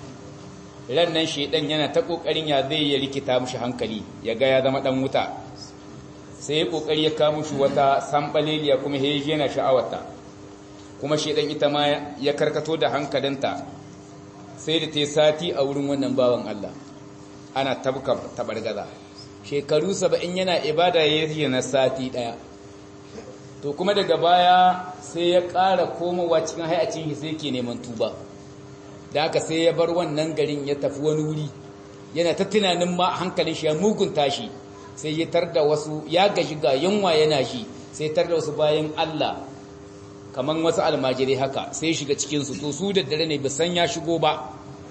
Ran nan shedan yana ta kokarin ya zai ya rikita mushi hankali, ya ga ya zama dan wuta. Sai ya kokari ya kawo mushi wata sambaleliya, kuma heje yana sha'awarta. Kuma shedan ita ma ya karkato da hankalinta, sai da ta sati a wurin wannan bawan Allah. Ana tabka tabargaza. Shekaru 70 yana ibada yayin na sati daya. To kuma daga baya sai ya ƙara komowa cikin hayacin shi, sai ke neman tuba. Da haka sai ya bar wannan garin ya tafi wani wuri, yana ta tunanin ma hankalin shi ya mugunta shi, sai ya tarda wasu, ya gaji ga yunwa yana shi, sai tarda wasu bayan Allah kaman wasu almajirai haka, sai shiga cikinsu. To su da dare ne bisan ya shigo ba,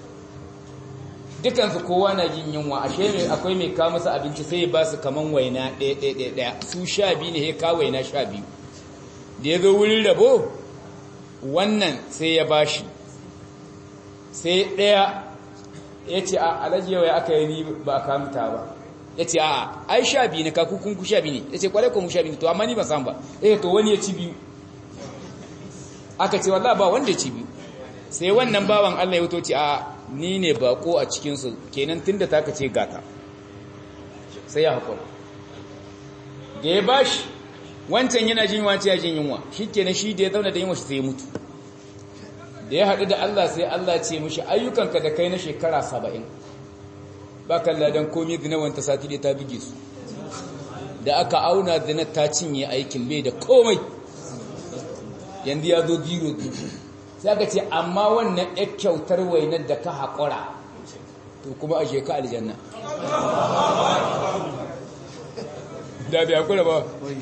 dukansu kowa na jin yunwa, ashe mai akwai mai kawo musu abinci, sai ya ba su kaman waina ɗaya su 12 ne, ya kawo waina 12. Da ya zo wurin rabo, wannan sai ya ba shi, sai ɗaya ya ce a alaji yawai aka yi ni ba a kamuta ba. Ya ce a ai 12 ne, kakukun ku 12 ne. Ya ce kwarai ko mu 12 ne, to amma ni ba samu ba. To wani ya ci 2. Aka ce wallah ba wanda ya ci 2. Sai wannan bawan Allah ya wuto ce a ni ne bako a cikinsu, kenan tunda ta ka ce gata, sai ya haƙura. Da ya bashi, wancan yana jin yunwa, ce ya jin yunwa, shi kenan shi da ya zauna da yunwa shi sai ya mutu. Da ya haɗu da Allah, sai Allah ce mushi ayyukanka da kai na shekara 70 ba kalla don komi zina wanta sati da ta bige su. Da aka auna zina ta cinye aikin bai da komai, yanzu ya zo 0. Sai aka ce amma wannan ɗan kyautar wainar da ka haƙura, to kuma a sheka aljanna. Da bai haƙura ba,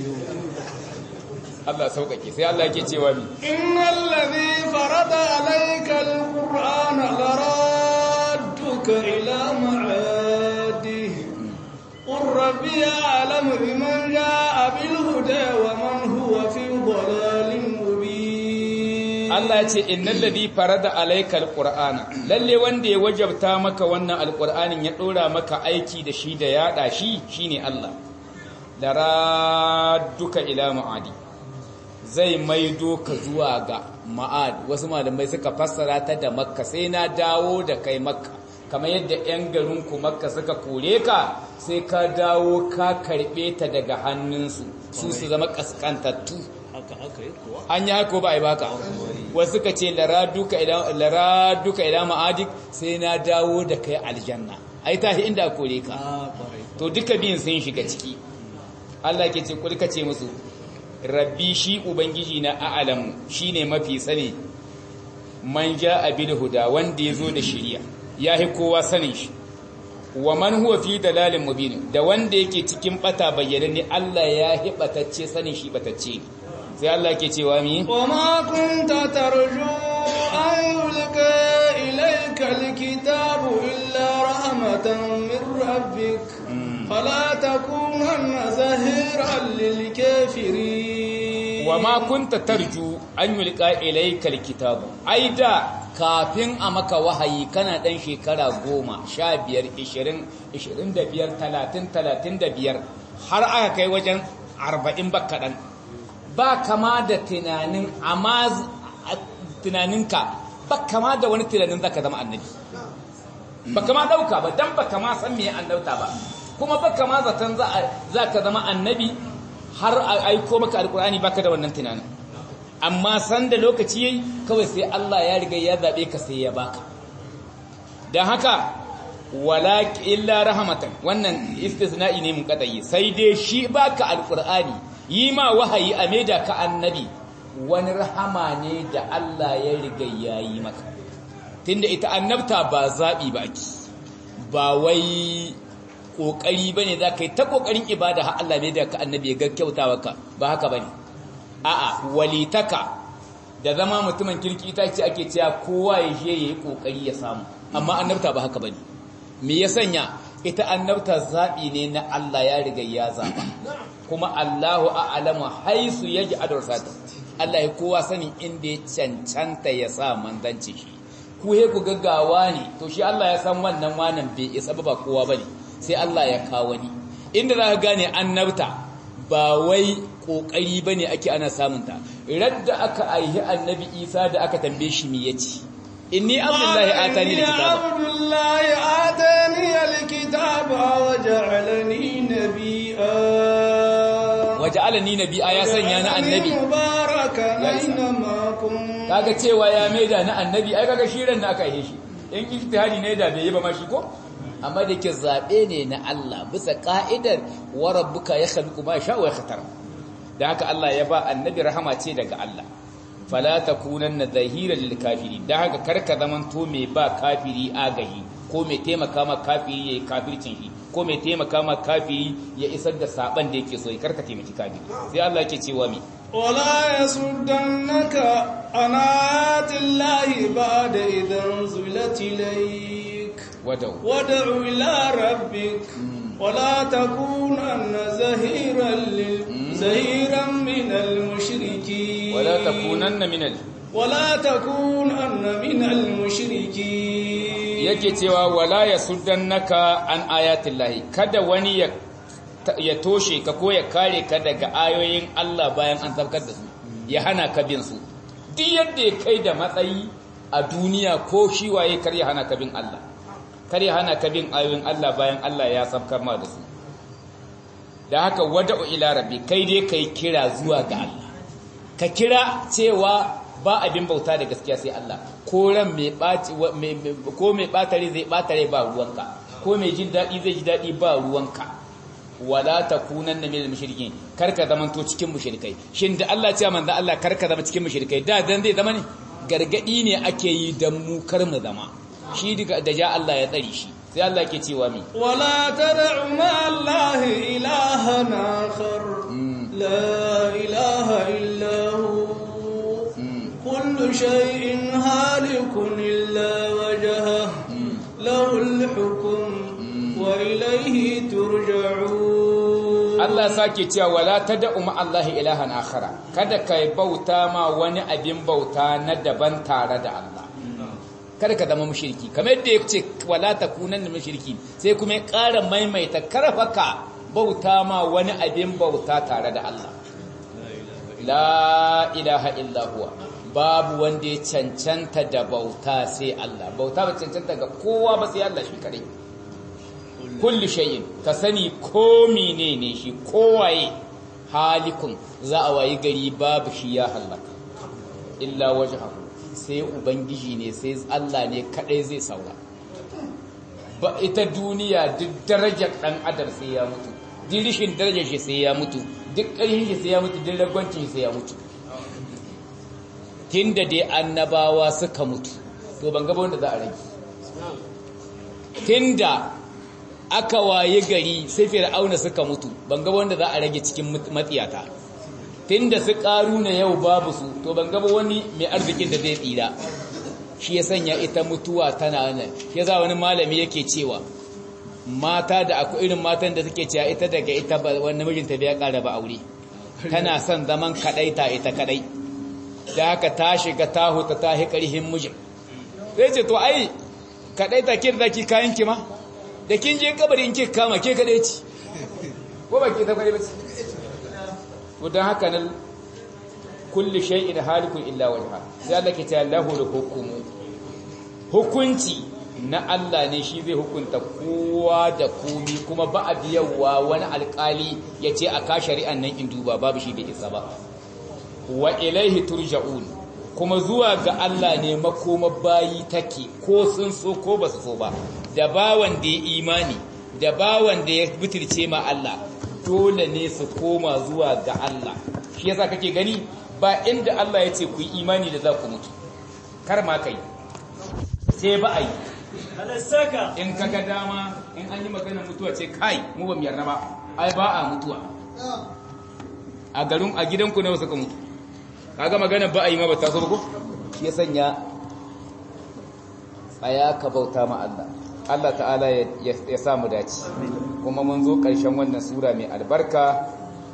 Allah sauƙaƙe. Sai Allah ke cewa mi, innal ladhi farada alayka alqur'ana laradduka ila ma'adi qur rabbi a'lamu biman ja'a bil huda wa man huwa fi dhalalin mubin. Allah ya ce innal ladhi farada alayka alqur'ana, lalle wanda ya wajabta maka wannan alqur'anin, ya dora maka aiki da shi da yada shi, shine Allah. Laradduka ila ma'adi, zai maido ka zuwa ga ma'ad. Wasu malamai suka fassara ta da Makka, sai na dawo da kai Makka, kamar yadda 'yan garinku Makka suka kore ka, sai ka dawo ka karɓe ta daga hannunsu, su zama kaskantattu. An yi haka ba a yi baka. Wasu suka ce laraduka ila ma'adik, sai na dawo da kai aljanna. Ai ta inda a kore ka. To duka biyun sun shiga ciki. Allah ke ce kulka ce musu, rabbi shi ubangiji na a'lamu, shine mafi sani, man ja'a bil huda, wanda yazo da shiriya yahi kowa sanin shi, wa man huwa fi dalalin mubin, da wanda yake cikin bata bayyana ne, Allah ya hibatacce sanin shi batacce. Sai Allah ke cewa mi, wa ma kunta tarju an yulqa ilayka alkitabu illa rahmatan min rabbik fala takunanna zahiran lil kafirin. Wa ma kunta tarju an yulqa ilayka alkitabu, aida kafin a maka wahayi kana dan shekara 10, 15, 20, 25, 30, 35 har aka kai wajen 40 bakkadan, ba kama da tunanin, amma tunaninka ba kama da wani tunanin zaka zama annabi, ba kama dauka ba, dan ba kama san me annabta ba, kuma ba kama zaton zaka zama annabi har a aiko maka alkur'ani baka da wannan tunanin amma san da lokaci yayi kawai sai Allah ya riga ya zabe ka sai ya baka dan haka wala illa rahmatan wannan istisna'i ne mun kadayi sai dai shi baka alkur'ani yi ma wahayi a maida ka annabi wani rahama ne da Allah ya riga ya yi maka tunda ita annabta ba zabi ba ki ba wai kokari bane za ka yi ta kokarin ibada har Allah ne da ka annabi ga kyautawa ka ba haka bane a'a walitaka da zama mutumin kirki ita ce ake cewa kowa ya je yayi kokari ya samu amma annabta ba haka bane me ya sanya ita annabta zabi ne na Allah ya riga ya zaba kuma Allahu a'lamu haisu yaj'alu rasata Allah ya kowa sanin inda ya cancanta ya sa manzanci shi ku he ku gaggawa ne to shi Allah ya san wannan bai isa ba kowa bane sai Allah ya kawo ni inda za ka gane annabta ba wai kokari bane ake ana samunta radda aka aihi annabi Isa da aka tambaye shi me yace inni abdullahi atani alkitaba waja'alani nabiyya ya sanya na annabi kaga cewa ya maida na annabi ai kaga shirin da aka aihe shi in ijtihadi ne da bai yi ba ma shi ko amma da ke zaɓe ne na Allah bisa ƙa'idar wa rabbuka ya khalqu ma sha wa yakhtar da haka Allah ya ba annabi rahama ce daga Allah fala takunanna zahiran lil kafirin da haka karka zaman to me ba kafiri agahi ko me taimaka ma kafiri yayi kafircin shi ko me taimaka ma kafiri ya isar da saban da yake so karka taimaki kafiri sai Allah yake cewa mi wala yasuddannaka anatillahi ba'da idan zulatilayk ودع إلى ربك ولا تكونن زهيرا من المشركين ولا تكونن من المشركين yake cewa wala yasuddannaka an ayatillahi kada wani ya toshe ka ko ya kare ka daga ayoyin Allah bayan an saukar da su ya hana ka bin su duk yadda ya kai da matsayi a duniya ko shi waye kar ya hana ka bin Allah kare hana ka bin ayoyin Allah bayan Allah ya sabkar ma da su da haka wada'u ila rabbi kai dai kai kira zuwa ga Allah ka kira cewa ba abin bauta da gaskiya sai Allah ko ran mai baci ko mai batare zai batare ba ruwanka ko mai jin dadi zai ji dadi ba ruwanka wala takunanna minal mushrikin karka zamanto cikin mushrikai shin da Allah ya ce manzo Allah karka zama cikin mushrikai da dan zai zama ne gargadi ne ake yi dan mu kar mu zama shi daga da ja Allah ya tsari shi sai Allah yake cewa mi wala tad'u ma Allah ilahan akhar la ilaha illa hu kullu shay'in halikun illa wajhahu lahu al-hukm wa ilayhi turja'un Allah sake cewa wala tad'u ma Allah ilahan akhar kada kai bauta ma wani abin bauta na daban tare da Allah kada ka zama mushriki kamar yadda ya ce wala takunanna mushriki sai kuma ya ƙara maimaita karfaka bauta ma wani abin bauta tare da Allah la ilaha illa huwa babu wanda ya cancanta da bauta sai Allah bauta ba cancanta ga kowa ba sai Allah shi kare kullu shay'in ka sani ko menene shi kowaye halikun za a wayi gari babu shi ya halaka illa wajhahu sai ubangiji ne sai Allah ne kadai zai saura ba ita duniya duk darajar dan adam sai ya mutu duk rishin darajar shi sai ya mutu duk ƙarfin shi sai ya mutu duk ragwancin shi sai ya mutu tunda dai annabawa suka mutu to ban gaba wanda za a rage tunda aka waye gari sai fir'auna suka mutu ban gaba wanda za a rage cikin matsiyata tunda su karuna yau babu su to ban gaba wani mai arzikin da zai tsira shi ya sanya ita mutuwa tana nan ya za wani malami yake cewa mata da akwai irin matan da suke cewa ita daga ita ba wani mijinta bai ƙara ba aure tana son zaman kadaita ita kadai da haka ta shiga ta huta ta hi ƙarhin mijin sai ce to ai kadaita ke da zaki kayan ki ma da kin je kabarin ki kama ke kadai ci ko ba ki ta kadai ba ci to dan haka nan kulli shay'in halikun illa wajha sai Allah ke ta lahu hukumu hukunci na Allah ne shi zai hukunta kowa da komi kuma ba a biyawa wani alƙali ya ce a ka shari'an nan in duba babu shi bai isa ba wa ilaihi turja'un kuma zuwa ga Allah ne makoma bayi take ko sun so ko ba su so ba da bawan da ya imani da bawan da ya butulce ma Allah dole ne su koma zuwa ga Allah shi yasa kake gani ba inda Allah ya ce ku yi imani da za ku mutu kar ma kai sai ba a yi in kaga dama in an yi magana mutuwa ce kai mu ba mu yarda ba ai ba a mutuwa a garin a gidanku ne suka mutu kaga magana ba a yi ma ba ta so ba ko shi ya sanya tsaya ka bauta ma Allah Allah ta'ala ya sa mu dace kuma mun zo ƙarshen wannan sura mai albarka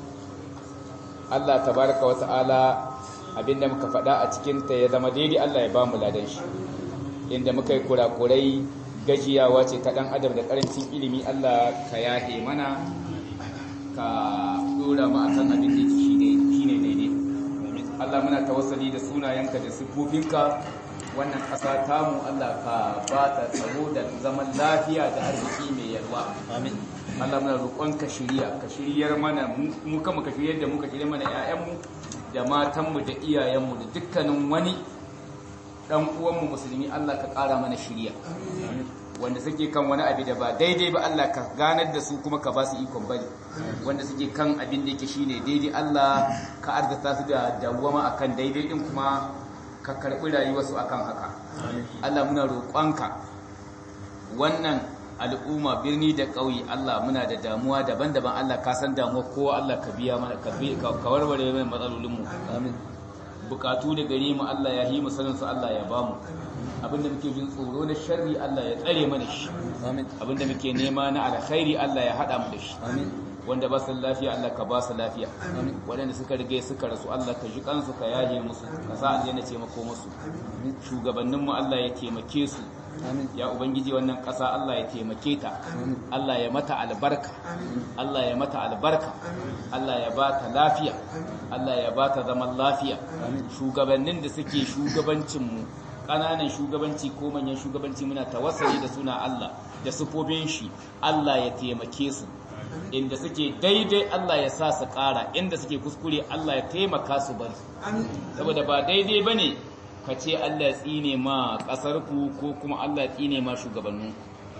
Allah tabaraka wa ta'ala abinda muka faɗa a cikin ta ya zama daidai Allah ya ba mu ladan shi inda muka yi kurakurai gajiyawa ce ta ɗan adam da ƙarancin ilimi Allah ka yahe mana ka dora mu akan abin da shi ne daidai Allah muna tawassali da sunayenka da sifofinka wannan ƙasa tamu Allah ka ba ta tsaro da zaman lafiya da arziki mai yalwa amin Allah muna roƙon ka shiryar mana mu kama ka shiryar da mu ka shiryar mana ƴaƴanmu da matanmu da iyayenmu da dukkanin wani dan uwanmu musulmi Allah ka ƙara mana shiriya wanda suke kan wani abu da ba daidai ba Allah ka ganar da su kuma ka ba su ikon bari wanda suke kan abin da yake shine daidai Allah ka arzata su da dawwama akan daidai din kuma ka karbi rayuwarsu akan haka Allah muna roƙonka wannan al'umma birni da ƙauye Allah muna da damuwa daban-daban Allah ka san damuwa kowa Allah ka biya mana ka warware mana matsalolinmu amin bukatu da gare mu Allah ya yi mu sanin su Allah ya bamu abinda muke jin tsoro na sharri Allah ya tsare mana shi amin abinda muke nema na alkhairi Allah ya hada mu da shi amin wanda ba su lafiya Allah ka ba su lafiya amin wanda suka rige suka rasu Allah ka ji kansu ka yaje musu ka sa aljanna ce mako musu shugabannin mu Allah ya taimake su amin ya ubangiji wannan kasa Allah ya taimake ta Allah ya mata albarka Allah ya mata albarka Allah ya ba ta lafiya Allah ya ba ta zaman lafiya shugabannin da suke shugabancin mu ƙananan shugabanci ko manyan shugabanci muna tawassuli da suna Allah da sufofin shi Allah ya taimake su inda suke daidai Allah ya sa su ƙara inda suke kuskure Allah ya taimaka su bari saboda ba daidai bane ka ce Allah ya tsine ma ƙasarku ko kuma Allah ya tsine ma shugabanninku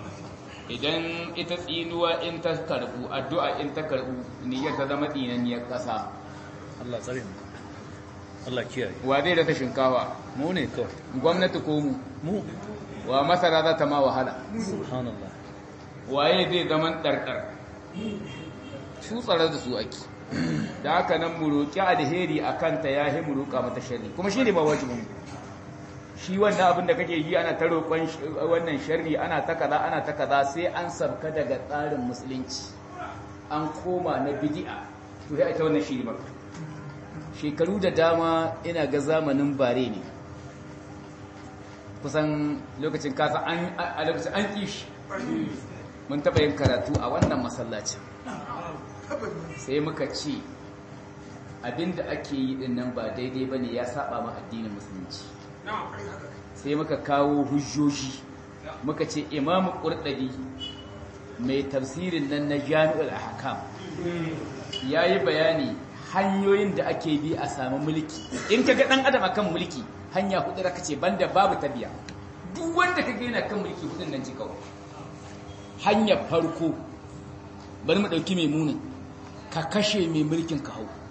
idan ita tsinuwa in ta karbu addu'a in ta karbu niyyar ta zama tsinanniyar ƙasa Allah tsare mu Allah kiyaye wa zai da ta shinkawa mu ne kawai gwamnati ko mu wa masara za ta ma wahala subhanallah waye zai zaman ɗarɗar su tsare da su ake da haka nan mu roƙi alheri a kanta ya yi mu roƙa mata sharri kuma shi ne ba wajibin shi wannan abin da kake yi ana ta roƙon wannan sharri ana ta kaza sai an sabka daga tsarin musulunci an koma na bid'a to ya ita wannan shiri maka shekaru da dama ina ga zamanin bare ne kusan lokacin kasa a lokacin an kishi mun taɓa yin karatu a wannan masallacin sai muka ce abinda ake yi din nan ba daidai bane ya saba ma addinin musulunci sai muka kawo hujjoji muka ce imamu qurtubi mai tafsirin nan na jami'ul ahkam yayi bayani hanyoyin da ake bi a samu mulki in kaga dan adam akan mulki hanya hudu raka ce banda babu tabiya duk wanda kaga yana kan mulki hudun nan ci kawai hanya farko bari mu dauki mai munin ka kashe mai mulkin ka hau